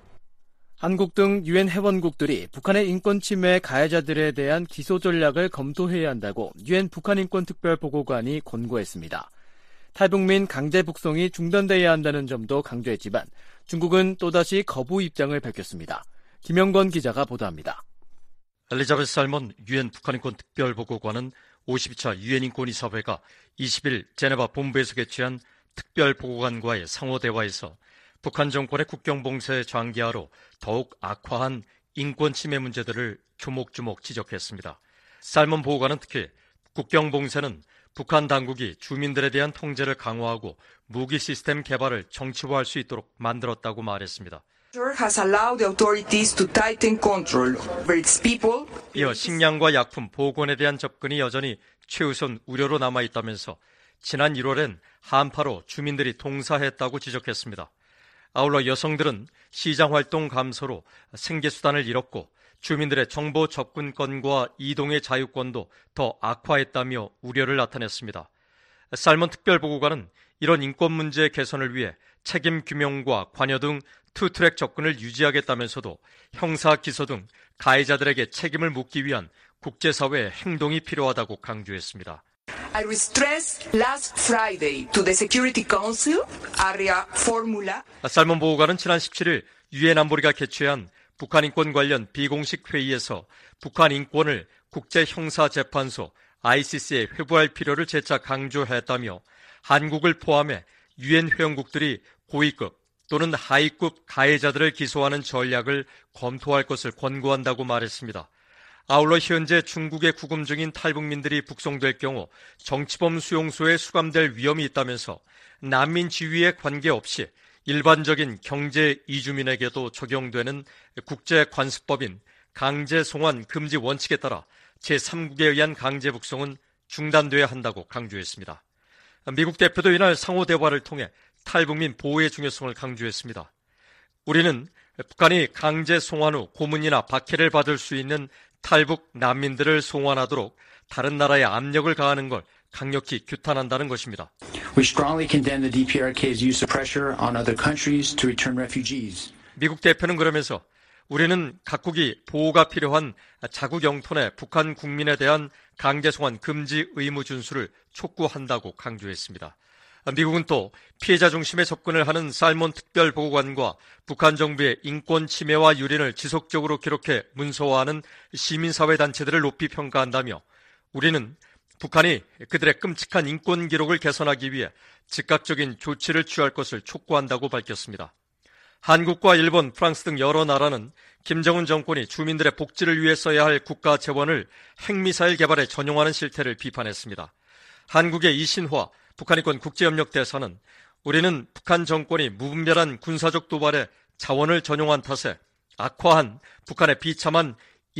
한국 등 유엔 회원국들이 북한의 인권 침해 가해자들에 대한 기소 전략을 검토해야 한다고 유엔 북한인권특별보고관이 권고했습니다. 탈북민 강제 북송이 중단돼야 한다는 점도 강조했지만 중국은 또다시 거부 입장을 밝혔습니다. 김영건 기자가 보도합니다. 엘리자베스 살몬 유엔 북한인권특별보고관은 52차 유엔 인권이사회가 20일 제네바 본부에서 개최한 특별보고관과의 상호대화에서 북한 정권의 국경 봉쇄 장기화로 더욱 악화한 인권 침해 문제들을 조목조목 지적했습니다. 살몬 보고관은 특히 국경 봉쇄는 북한 당국이 주민들에 대한 통제를 강화하고 무기 시스템 개발을 정치화할 수 있도록 만들었다고 말했습니다. 이어 식량과 약품, 보건에 대한 접근이 여전히 최우선 우려로 남아있다면서 지난 1월엔 한파로 주민들이 동사했다고 지적했습니다. 아울러 여성들은 시장활동 감소로 생계수단을 잃었고 주민들의 정보 접근권과 이동의 자유권도 더 악화했다며 우려를 나타냈습니다. 살몬 특별보고관은 이런 인권 문제 개선을 위해 책임 규명과 관여 등 투트랙 접근을 유지하겠다면서도 형사 기소 등 가해자들에게 책임을 묻기 위한 국제사회의 행동이 필요하다고 강조했습니다. I stressed last Friday to the Security Council area formula. 살몬 보고관은 지난 17일 유엔 안보리가 개최한 북한 인권 관련 비공식 회의에서 북한 인권을 국제형사재판소 ICC에 회부할 필요를 재차 강조했다며 한국을 포함해 유엔 회원국들이 고위급 또는 하위급 가해자들을 기소하는 전략을 검토할 것을 권고한다고 말했습니다. 아울러 현재 중국에 구금 중인 탈북민들이 북송될 경우 정치범 수용소에 수감될 위험이 있다면서 난민 지위에 관계없이 일반적인 경제 이주민에게도 적용되는 국제관습법인 강제송환 금지 원칙에 따라 제3국에 의한 강제 북송은 중단돼야 한다고 강조했습니다. 미국 대표도 이날 상호 대화를 통해 탈북민 보호의 중요성을 강조했습니다. 우리는 북한이 강제 송환 후 고문이나 박해를 받을 수 있는 탈북 난민들을 송환하도록 다른 나라에 압력을 가하는 걸 강력히 규탄한다는 것입니다. We strongly condemn the DPRK's use of pressure on other countries to return refugees. 미국 대표는 그러면서 우리는 각국이 보호가 필요한 자국 영토 내 북한 국민에 대한 강제 송환 금지 의무 준수를 촉구한다고 강조했습니다. 미국은 또 피해자 중심의 접근을 하는 살몬 특별보고관과 북한 정부의 인권 침해와 유린을 지속적으로 기록해 문서화하는 시민사회 단체들을 높이 평가한다며 우리는 북한이 그들의 끔찍한 인권 기록을 개선하기 위해 즉각적인 조치를 취할 것을 촉구한다고 밝혔습니다. 한국과 일본, 프랑스 등 여러 나라는 김정은 정권이 주민들의 복지를 위해 써야 할 국가 재원을 핵미사일 개발에 전용하는 실태를 비판했습니다. 한국의 이신화 북한인권 국제협력 대사는 우리는 북한 정권이 무분별한 군사적 도발에 자원을 전용한 탓에 악화한 북한의 비참한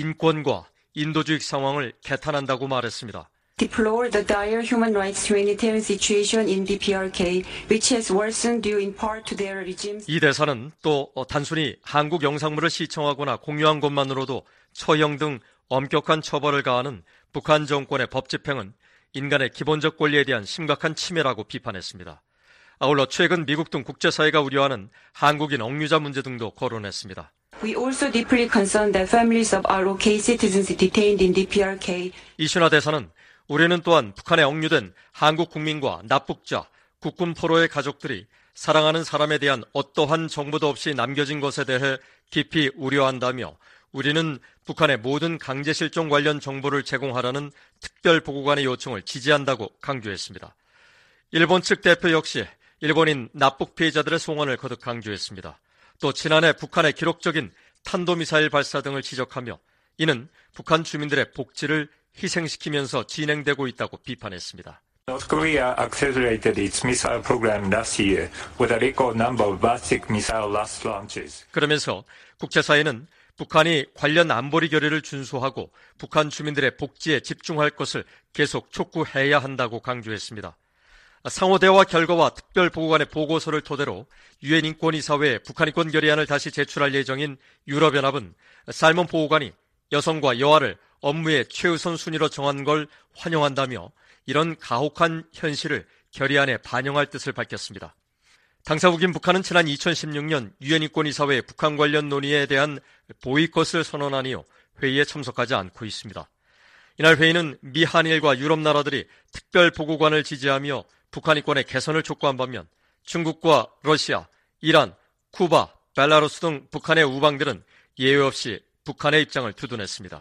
인권과 인도주의 상황을 개탄한다고 말했습니다. Deplore the dire human rights humanitarian situation in DPRK, which has worsened due in part to their regimes. 이 대사는 또 단순히 한국 영상물을 시청하거나 공유한 것만으로도 처형 등 엄격한 처벌을 가하는 북한 정권의 법 집행은 인간의 기본적 권리에 대한 심각한 침해라고 비판했습니다. 아울러 최근 미국 등 국제사회가 우려하는 한국인 억류자 문제 등도 거론했습니다. We also deeply concerned that families of ROK citizens detained in DPRK. 이신화 대사는 우리는 또한 북한에 억류된 한국 국민과 납북자, 국군 포로의 가족들이 사랑하는 사람에 대한 어떠한 정보도 없이 남겨진 것에 대해 깊이 우려한다며 우리는 북한의 모든 강제 실종 관련 정보를 제공하라는 특별보고관의 요청을 지지한다고 강조했습니다. 일본 측 대표 역시 일본인 납북 피해자들의 송환을 거듭 강조했습니다. 또 지난해 북한의 기록적인 탄도미사일 발사 등을 지적하며 이는 북한 주민들의 복지를 희생시키면서 진행되고 있다고 비판했습니다. North Korea accelerated its missile program last year with a record number of ballistic missile launches. 그러면서 국제사회는 북한이 관련 안보리 결의를 준수하고 북한 주민들의 복지에 집중할 것을 계속 촉구해야 한다고 강조했습니다. 상호대화 결과와 특별보고관의 보고서를 토대로 유엔 인권이사회에 북한 인권 결의안을 다시 제출할 예정인 유럽연합은 살몬 보고관이 여성과 여아를 업무의 최우선 순위로 정한 걸 환영한다며 이런 가혹한 현실을 결의안에 반영할 뜻을 밝혔습니다. 당사국인 북한은 지난 2016년 유엔 인권이사회 북한 관련 논의에 대한 보이콧을 선언한 이후 회의에 참석하지 않고 있습니다. 이날 회의는 미, 한일과 유럽 나라들이 특별보고관을 지지하며 북한 인권의 개선을 촉구한 반면 중국과 러시아, 이란, 쿠바, 벨라루스 등 북한의 우방들은 예외 없이 북한의 입장을 두둔했습니다.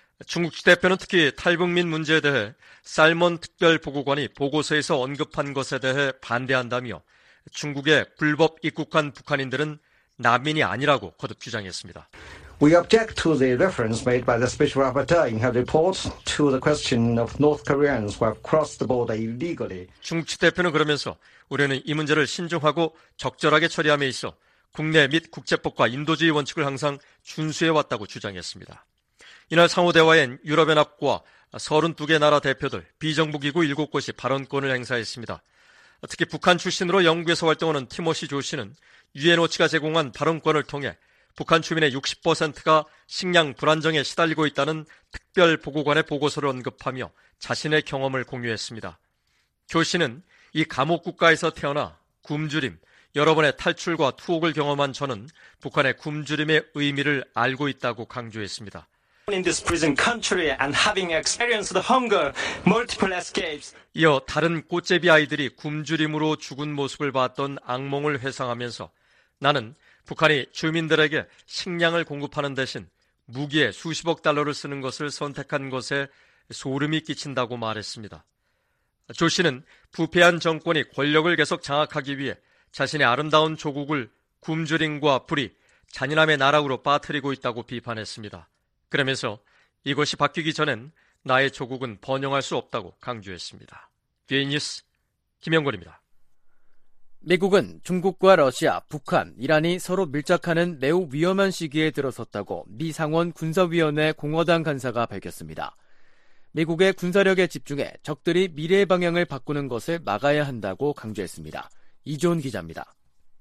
중국 측 대표는 특히 탈북민 문제에 대해 살몬 특별보고관이 보고서에서 언급한 것에 대해 반대한다며 중국에 불법 입국한 북한인들은 난민이 아니라고 거듭 주장했습니다. We object to the reference made by the Special Rapporteur in her report to the question of North Koreans who have crossed the border illegally. 중국 측 대표는 그러면서 우리는 이 문제를 신중하고 적절하게 처리함에 있어 국내 및 국제법과 인도주의 원칙을 항상 준수해왔다고 주장했습니다. 이날 상호대화엔 유럽연합과 32개 나라 대표들, 비정부기구 7곳이 발언권을 행사했습니다. 특히 북한 출신으로 영국에서 활동하는 티모시 조 씨는 유엔오치가 제공한 발언권을 통해 북한 주민의 60%가 식량 불안정에 시달리고 있다는 특별보고관의 보고서를 언급하며 자신의 경험을 공유했습니다. 조 씨는 이 감옥 국가에서 태어나 굶주림, 여러 번의 탈출과 투옥을 경험한 저는 북한의 굶주림의 의미를 알고 있다고 강조했습니다. In this prison country and having experienced hunger, multiple escapes. 이어 다른 꽃제비 아이들이 굶주림으로 죽은 모습을 봤던 악몽을 회상하면서 나는 북한이 주민들에게 식량을 공급하는 대신 무기에 수십억 달러를 쓰는 것을 선택한 것에 소름이 끼친다고 말했습니다. 조 씨는 부패한 정권이 권력을 계속 장악하기 위해 자신의 아름다운 조국을 굶주림과 불의, 잔인함의 나락으로 빠뜨리고 있다고 비판했습니다. 그러면서 이것이 바뀌기 전엔 나의 조국은 번영할 수 없다고 강조했습니다. BA 뉴스 김영권입니다. 미국은 중국과 러시아, 북한, 이란이 서로 밀착하는 매우 위험한 시기에 들어섰다고 미 상원 군사위원회 공화당 간사가 밝혔습니다. 미국의 군사력에 집중해 적들이 미래의 방향을 바꾸는 것을 막아야 한다고 강조했습니다. 이존 기자입니다.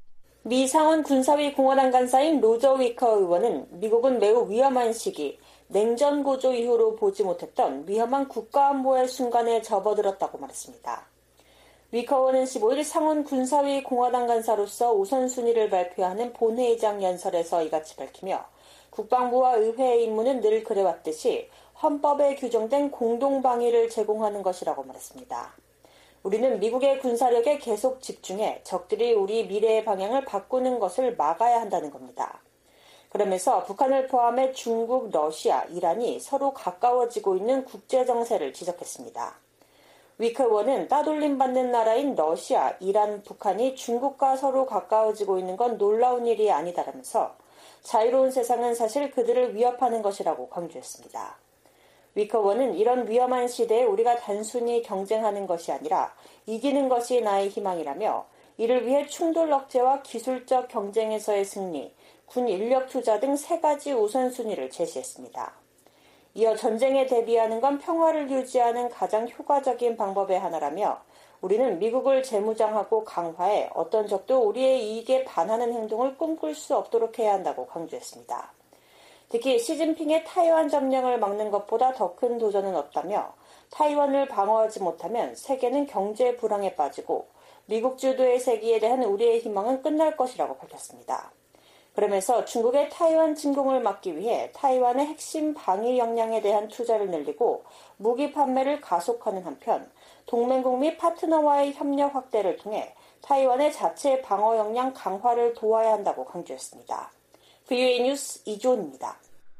미 상원 군사위 공화당 간사인 로저 위커 의원은 미국은 매우 위험한 시기, 냉전 고조 이후로 보지 못했던 위험한 국가안보의 순간에 접어들었다고 말했습니다. 위커 의원은 15일 상원 군사위 공화당 간사로서 우선순위를 발표하는 본회의장 연설에서 이같이 밝히며 국방부와 의회의 임무는 늘 그래왔듯이 헌법에 규정된 공동방위를 제공하는 것이라고 말했습니다. 우리는 미국의 군사력에 계속 집중해 적들이 우리 미래의 방향을 바꾸는 것을 막아야 한다는 겁니다. 그러면서 북한을 포함해 중국, 러시아, 이란이 서로 가까워지고 있는 국제정세를 지적했습니다. 위커 의원은 따돌림받는 나라인 러시아, 이란, 북한이 중국과 서로 가까워지고 있는 건 놀라운 일이 아니다라면서 자유로운 세상은 사실 그들을 위협하는 것이라고 강조했습니다. 위커 의원은 이런 위험한 시대에 우리가 단순히 경쟁하는 것이 아니라 이기는 것이 나의 희망이라며 이를 위해 충돌 억제와 기술적 경쟁에서의 승리, 군 인력 투자 등 3가지 우선순위를 제시했습니다. 이어 전쟁에 대비하는 건 평화를 유지하는 가장 효과적인 방법의 하나라며 우리는 미국을 재무장하고 강화해 어떤 적도 우리의 이익에 반하는 행동을 꿈꿀 수 없도록 해야 한다고 강조했습니다. 특히 시진핑의 타이완 점령을 막는 것보다 더 큰 도전은 없다며 타이완을 방어하지 못하면 세계는 경제 불황에 빠지고 미국 주도의 세기에 대한 우리의 희망은 끝날 것이라고 밝혔습니다. 그러면서 중국의 타이완 침공을 막기 위해 타이완의 핵심 방위 역량에 대한 투자를 늘리고 무기 판매를 가속하는 한편 동맹국 및 파트너와의 협력 확대를 통해 타이완의 자체 방어 역량 강화를 도와야 한다고 강조했습니다. VOA 뉴스 이조은입니다.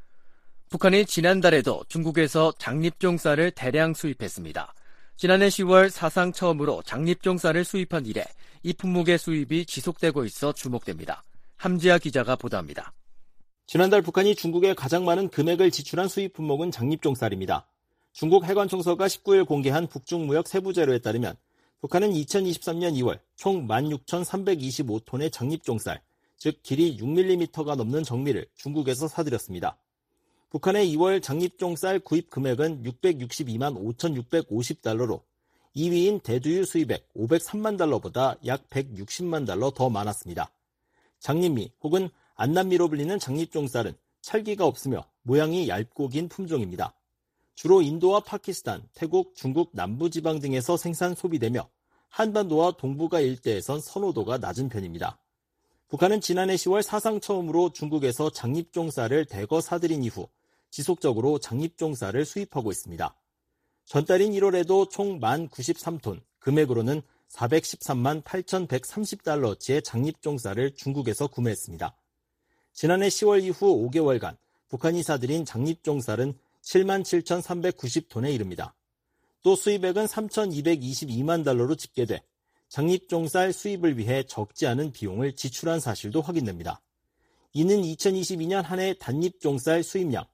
북한이 지난달에도 중국에서 장립종 쌀을 대량 수입했습니다. 지난해 10월 사상 처음으로 장립종 쌀을 수입한 이래 이 품목의 수입이 지속되고 있어 주목됩니다. 함지아 기자가 보도합니다. 지난달 북한이 중국에 가장 많은 금액을 지출한 수입 품목은 장립종 쌀입니다. 중국 해관청서가 19일 공개한 북중무역 세부자료에 따르면 북한은 2023년 2월 총 16,325톤의 장립종 쌀, 즉 길이 6mm가 넘는 정미를 중국에서 사들였습니다. 북한의 2월 장립종 쌀 구입 금액은 662만 5,650달러로 2위인 대두유 수입액 503만 달러보다 약 160만 달러 더 많았습니다. 장립미 혹은 안남미로 불리는 장립종 쌀은 찰기가 없으며 모양이 얇고 긴 품종입니다. 주로 인도와 파키스탄, 태국, 중국 남부지방 등에서 생산 소비되며 한반도와 동북아 일대에선 선호도가 낮은 편입니다. 북한은 지난해 10월 사상 처음으로 중국에서 장립종 쌀을 대거 사들인 이후 지속적으로 장립종 쌀을 수입하고 있습니다. 전달인 1월에도 총 1,093톤, 금액으로는 413만 8,130달러어치의 장립종 쌀을 중국에서 구매했습니다. 지난해 10월 이후 5개월간 북한이 사들인 장립종 쌀은 7만 7,390톤에 이릅니다. 또 수입액은 3,222만 달러로 집계돼 장립종 쌀 수입을 위해 적지 않은 비용을 지출한 사실도 확인됩니다. 이는 2022년 한 해 단립종 쌀 수입량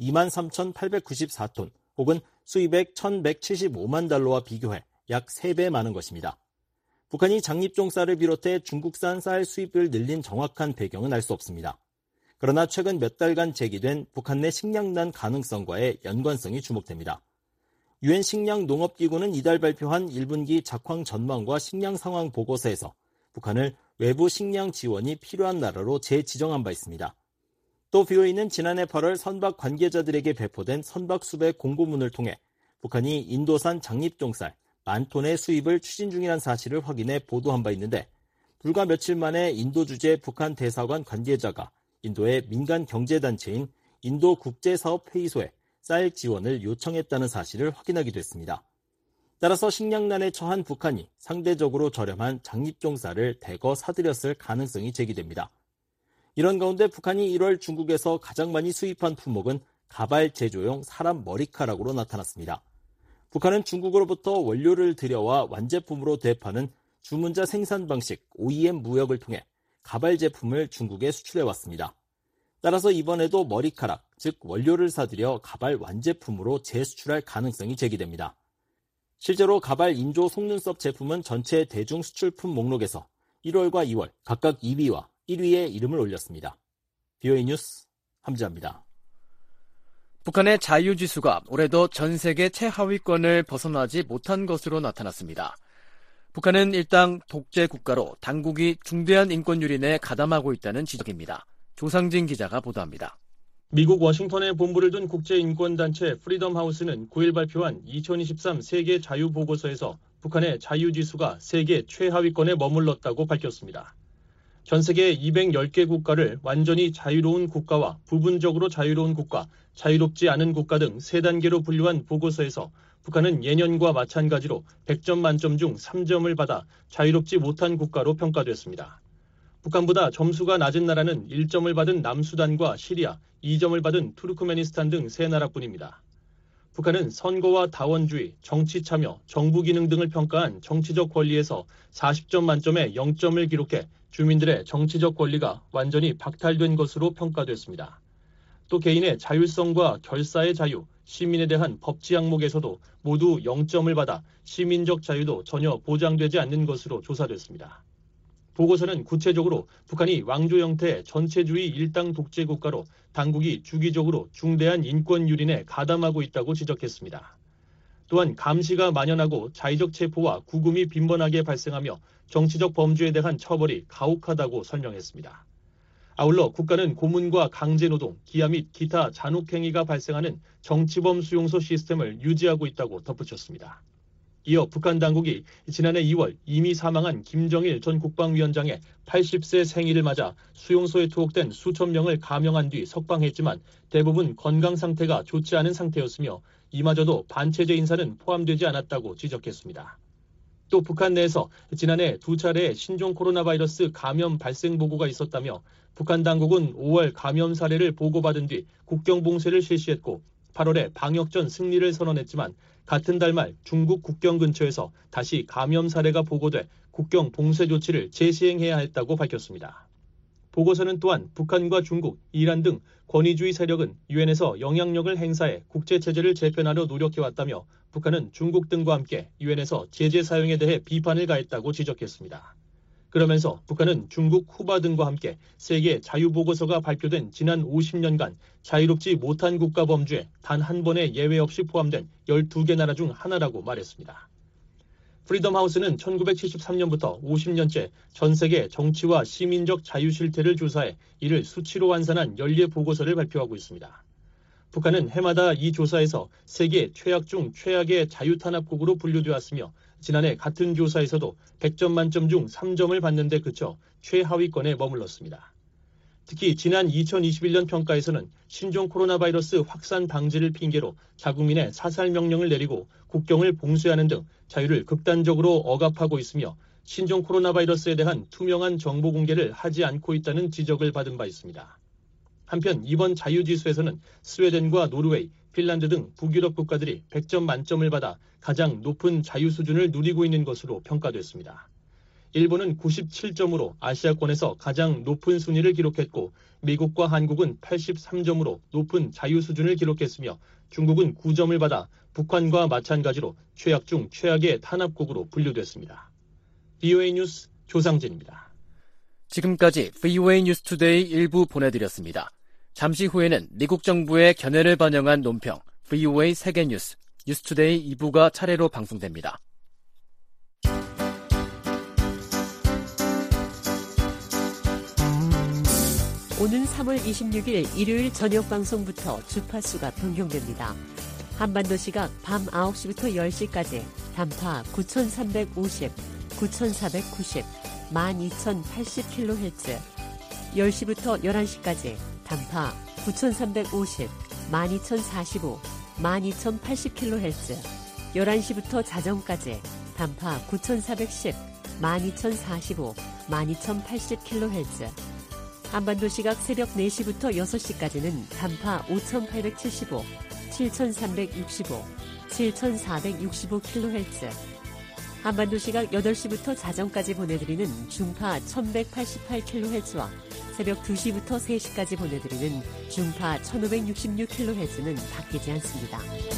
23,894톤 혹은 수입액 1,175만 달러와 비교해 약 3배 많은 것입니다. 북한이 장립종 쌀을 비롯해 중국산 쌀 수입을 늘린 정확한 배경은 알 수 없습니다. 그러나 최근 몇 달간 제기된 북한 내 식량난 가능성과의 연관성이 주목됩니다. 유엔 식량농업기구는 이달 발표한 1분기 작황 전망과 식량 상황 보고서에서 북한을 외부 식량 지원이 필요한 나라로 재지정한 바 있습니다. 또 BOA는 지난해 8월 선박 관계자들에게 배포된 선박 수배 공고문을 통해 북한이 인도산 장립종 쌀 10,000톤의 수입을 추진 중이라는 사실을 확인해 보도한 바 있는데 불과 며칠 만에 인도 주재 북한 대사관 관계자가 인도의 민간 경제단체인 인도국제사업회의소에 쌀 지원을 요청했다는 사실을 확인하기도 했습니다. 따라서 식량난에 처한 북한이 상대적으로 저렴한 장립종 쌀을 대거 사들였을 가능성이 제기됩니다. 이런 가운데 북한이 1월 중국에서 가장 많이 수입한 품목은 가발 제조용 사람 머리카락으로 나타났습니다. 북한은 중국으로부터 원료를 들여와 완제품으로 대파는 주문자 생산 방식 OEM 무역을 통해 가발 제품을 중국에 수출해왔습니다. 따라서 이번에도 머리카락, 즉 원료를 사들여 가발 완제품으로 재수출할 가능성이 제기됩니다. 실제로 가발 인조 속눈썹 제품은 전체 대중 수출품 목록에서 1월과 2월 각각 2위와 1위에 이름을 올렸습니다. VOA 뉴스 함지아입니다. 북한의 자유지수가 올해도 전 세계 최하위권을 벗어나지 못한 것으로 나타났습니다. 북한은 일당 독재 국가로 당국이 중대한 인권 유린에 가담하고 있다는 지적입니다. 조상진 기자가 보도합니다. 미국 워싱턴에 본부를 둔 국제인권단체 프리덤 하우스는 9일 발표한 2023 세계 자유보고서에서 북한의 자유지수가 세계 최하위권에 머물렀다고 밝혔습니다. 전 세계 210개 국가를 완전히 자유로운 국가와 부분적으로 자유로운 국가, 자유롭지 않은 국가 등 3단계로 분류한 보고서에서 북한은 예년과 마찬가지로 100점 만점 중 3점을 받아 자유롭지 못한 국가로 평가됐습니다. 북한보다 점수가 낮은 나라는 1점을 받은 남수단과 시리아, 2점을 받은 투르크메니스탄 등 3나라뿐입니다. 북한은 선거와 다원주의, 정치 참여, 정부 기능 등을 평가한 정치적 권리에서 40점 만점에 0점을 기록해 주민들의 정치적 권리가 완전히 박탈된 것으로 평가됐습니다. 또 개인의 자율성과 결사의 자유, 시민에 대한 법치 항목에서도 모두 0점을 받아 시민적 자유도 전혀 보장되지 않는 것으로 조사됐습니다. 보고서는 구체적으로 북한이 왕조 형태의 전체주의 일당 독재 국가로 당국이 주기적으로 중대한 인권 유린에 가담하고 있다고 지적했습니다. 또한 감시가 만연하고 자의적 체포와 구금이 빈번하게 발생하며 정치적 범죄에 대한 처벌이 가혹하다고 설명했습니다. 아울러 국가는 고문과 강제노동, 기아 및 기타 잔혹행위가 발생하는 정치범 수용소 시스템을 유지하고 있다고 덧붙였습니다. 이어 북한 당국이 지난해 2월 이미 사망한 김정일 전 국방위원장의 80세 생일을 맞아 수용소에 투옥된 수천 명을 감형한 뒤 석방했지만 대부분 건강 상태가 좋지 않은 상태였으며 이마저도 반체제 인사는 포함되지 않았다고 지적했습니다. 또 북한 내에서 지난해 2차례의 신종 코로나 바이러스 감염 발생 보고가 있었다며 북한 당국은 5월 감염 사례를 보고받은 뒤 국경 봉쇄를 실시했고 8월에 방역전 승리를 선언했지만 같은 달 말 중국 국경 근처에서 다시 감염 사례가 보고돼 국경 봉쇄 조치를 재시행해야 했다고 밝혔습니다. 보고서는 또한 북한과 중국, 이란 등 권위주의 세력은 유엔에서 영향력을 행사해 국제체제를 재편하려 노력해왔다며 북한은 중국 등과 함께 유엔에서 제재 사용에 대해 비판을 가했다고 지적했습니다. 그러면서 북한은 중국, 쿠바 등과 함께 세계 자유보고서가 발표된 지난 50년간 자유롭지 못한 국가 범주에 단 한 번의 예외 없이 포함된 12개 나라 중 하나라고 말했습니다. 프리덤 하우스는 1973년부터 50년째 전 세계 정치와 시민적 자유 실태를 조사해 이를 수치로 환산한 연례 보고서를 발표하고 있습니다. 북한은 해마다 이 조사에서 세계 최악 중 최악의 자유탄압국으로 분류되었으며 지난해 같은 조사에서도 100점 만점 중 3점을 받는 데 그쳐 최하위권에 머물렀습니다. 특히 지난 2021년 평가에서는 신종 코로나 바이러스 확산 방지를 핑계로 자국민의 사살 명령을 내리고 국경을 봉쇄하는 등 자유를 극단적으로 억압하고 있으며 신종 코로나 바이러스에 대한 투명한 정보 공개를 하지 않고 있다는 지적을 받은 바 있습니다. 한편 이번 자유지수에서는 스웨덴과 노르웨이, 핀란드 등 북유럽 국가들이 100점 만점을 받아 가장 높은 자유 수준을 누리고 있는 것으로 평가됐습니다. 일본은 97점으로 아시아권에서 가장 높은 순위를 기록했고 미국과 한국은 83점으로 높은 자유 수준을 기록했으며 중국은 9점을 받아 북한과 마찬가지로 최악 중 최악의 탄압국으로 분류됐습니다. VOA 뉴스 조상진입니다. 지금까지 VOA 뉴스 투데이 일부 보내드렸습니다. 잠시 후에는 미국 정부의 견해를 반영한 논평 VOA 세계뉴스, 뉴스투데이 2부가 차례로 방송됩니다. 오는 3월 26일 일요일 저녁 방송부터 주파수가 변경됩니다. 한반도 시각 밤 9시부터 10시까지 단파 9350, 9490, 12080kHz, 10시부터 11시까지 단파 9350, 12045, 12080kHz, 11시부터 자정까지 단파 9410, 12045, 12080kHz, 한반도 시각 새벽 4시부터 6시까지는 단파 5875, 7365, 7465kHz, 한반도 시각 8시부터 자정까지 보내드리는 중파 1188kHz와 새벽 2시부터 3시까지 보내드리는 중파 1566kHz는 바뀌지 않습니다.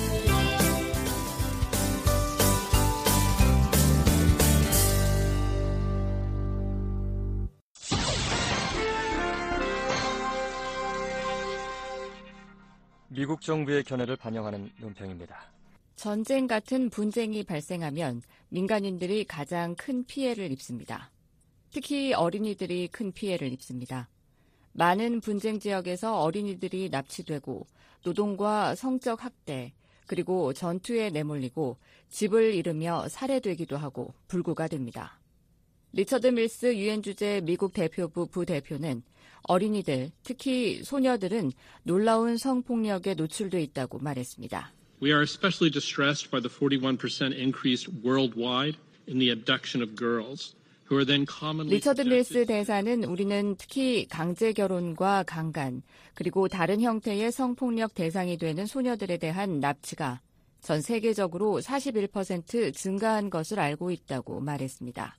미국 정부의 견해를 반영하는 논평입니다. 전쟁 같은 분쟁이 발생하면 민간인들이 가장 큰 피해를 입습니다. 특히 어린이들이 큰 피해를 입습니다. 많은 분쟁 지역에서 어린이들이 납치되고 노동과 성적 학대, 그리고 전투에 내몰리고 집을 잃으며 살해되기도 하고 불구가 됩니다. 리처드 밀스 유엔 주재 미국 대표부 부대표는 어린이들, 특히 소녀들은 놀라운 성폭력에 노출돼 있다고 말했습니다. We are especially distressed by the 41% increase worldwide in the abduction of girls, who are then commonly 리처드 밀스 대사는 우리는 특히 강제 결혼과 강간, 그리고 다른 형태의 성폭력 대상이 되는 소녀들에 대한 납치가 전 세계적으로 41% 증가한 것을 알고 있다고 말했습니다.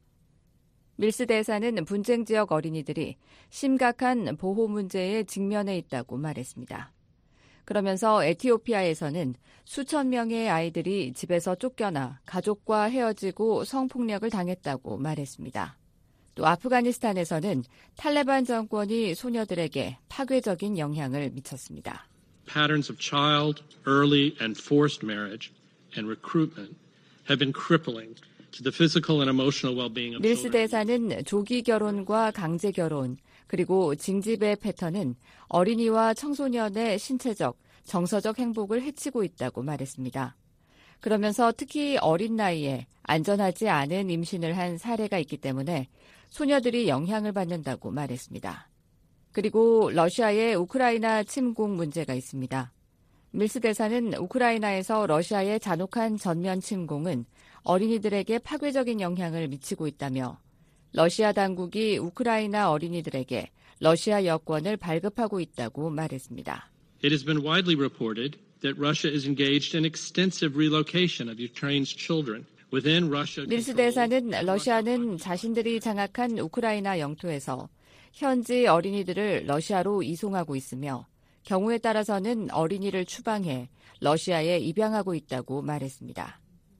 밀스 대사는 분쟁 지역 어린이들이 심각한 보호 문제에 직면해 있다고 말했습니다. 그러면서 에티오피아에서는 수천 명의 아이들이 집에서 쫓겨나 가족과 헤어지고 성폭력을 당했다고 말했습니다. 또 아프가니스탄에서는 탈레반 정권이 소녀들에게 파괴적인 영향을 미쳤습니다. Patterns of child, early and forced marriage and recruitment have been crippling to the physical and emotional well-being of 밀스 children. 대사는 조기 결혼과 강제 결혼, 그리고 징집의 패턴은 어린이와 청소년의 신체적, 정서적 행복을 해치고 있다고 말했습니다. 그러면서 특히 어린 나이에 안전하지 않은 임신을 한 사례가 있기 때문에 소녀들이 영향을 받는다고 말했습니다. 그리고 러시아의 우크라이나 침공 문제가 있습니다. 밀스 대사는 우크라이나에서 러시아의 잔혹한 전면 침공은 어린이들에게 파괴적인 영향을 미치고 있다며 러시아 당국이 우크라이나 어린이들에게 러시아 여권을 발급하고 있다고 말했습니다. It has been widely reported that Russia is engaged in extensive relocation of Ukraine's children within Russia. 밀스 대사는 러시아는 자신들이 장악한 우크라이나 영토에서 현지 어린이들을 러시아로 이송하고 있으며 경우에 따라서는 어린이를 추방해 러시아에 입양하고 있다고 말했습니다.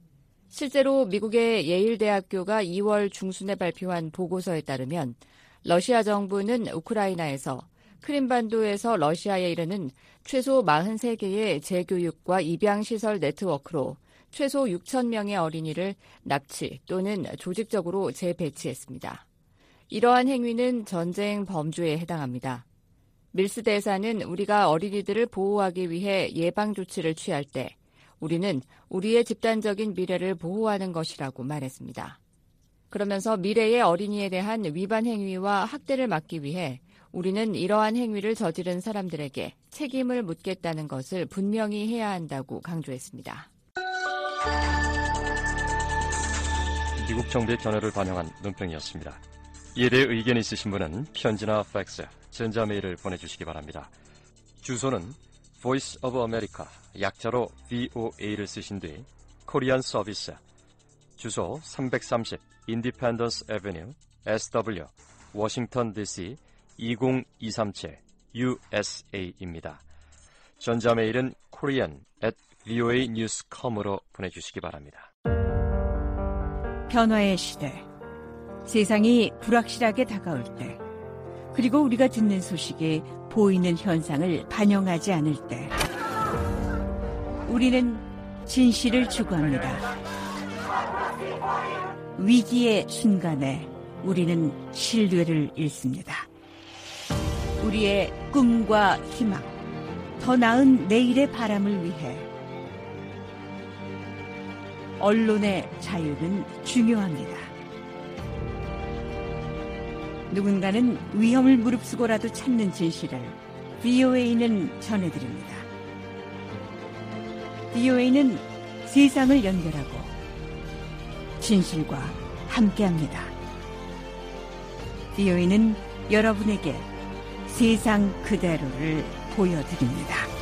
실제로 미국의 예일대학교가 2월 중순에 발표한 보고서에 따르면 러시아 정부는 우크라이나에서 크림반도에서 러시아에 이르는 최소 43개의 재교육과 입양시설 네트워크로 최소 6천 명의 어린이를 납치 또는 조직적으로 재배치했습니다. 이러한 행위는 전쟁 범죄에 해당합니다. 밀스 대사는 우리가 어린이들을 보호하기 위해 예방 조치를 취할 때 우리는 우리의 집단적인 미래를 보호하는 것이라고 말했습니다. 그러면서 미래의 어린이에 대한 위반 행위와 학대를 막기 위해 우리는 이러한 행위를 저지른 사람들에게 책임을 묻겠다는 것을 분명히 해야 한다고 강조했습니다. 미국 정부의 견해를 반영한 논평이었습니다. 이에 대해 의견이 있으신 분은 편지나 팩스, 전자메일을 보내주시기 바랍니다. 주소는 Voice of America, 약자로 VOA를 쓰신 뒤 코리안 서비스, 주소 330 Independence Avenue, SW, 워싱턴 DC 20237 USA입니다. 전자메일은 korean@voanews.com으로 보내주시기 바랍니다. 변화의 시대, 세상이 불확실하게 다가올 때, 그리고 우리가 듣는 소식이 보이는 현상을 반영하지 않을 때, 우리는 진실을 추구합니다. 위기의 순간에 우리는 신뢰를 잃습니다. 우리의 꿈과 희망, 더 나은 내일의 바람을 위해 언론의 자유는 중요합니다. 누군가는 위험을 무릅쓰고라도 찾는 진실을 VOA는 전해드립니다. VOA는 세상을 연결하고 진실과 함께합니다. VOA는 여러분에게 세상 그대로를 보여드립니다.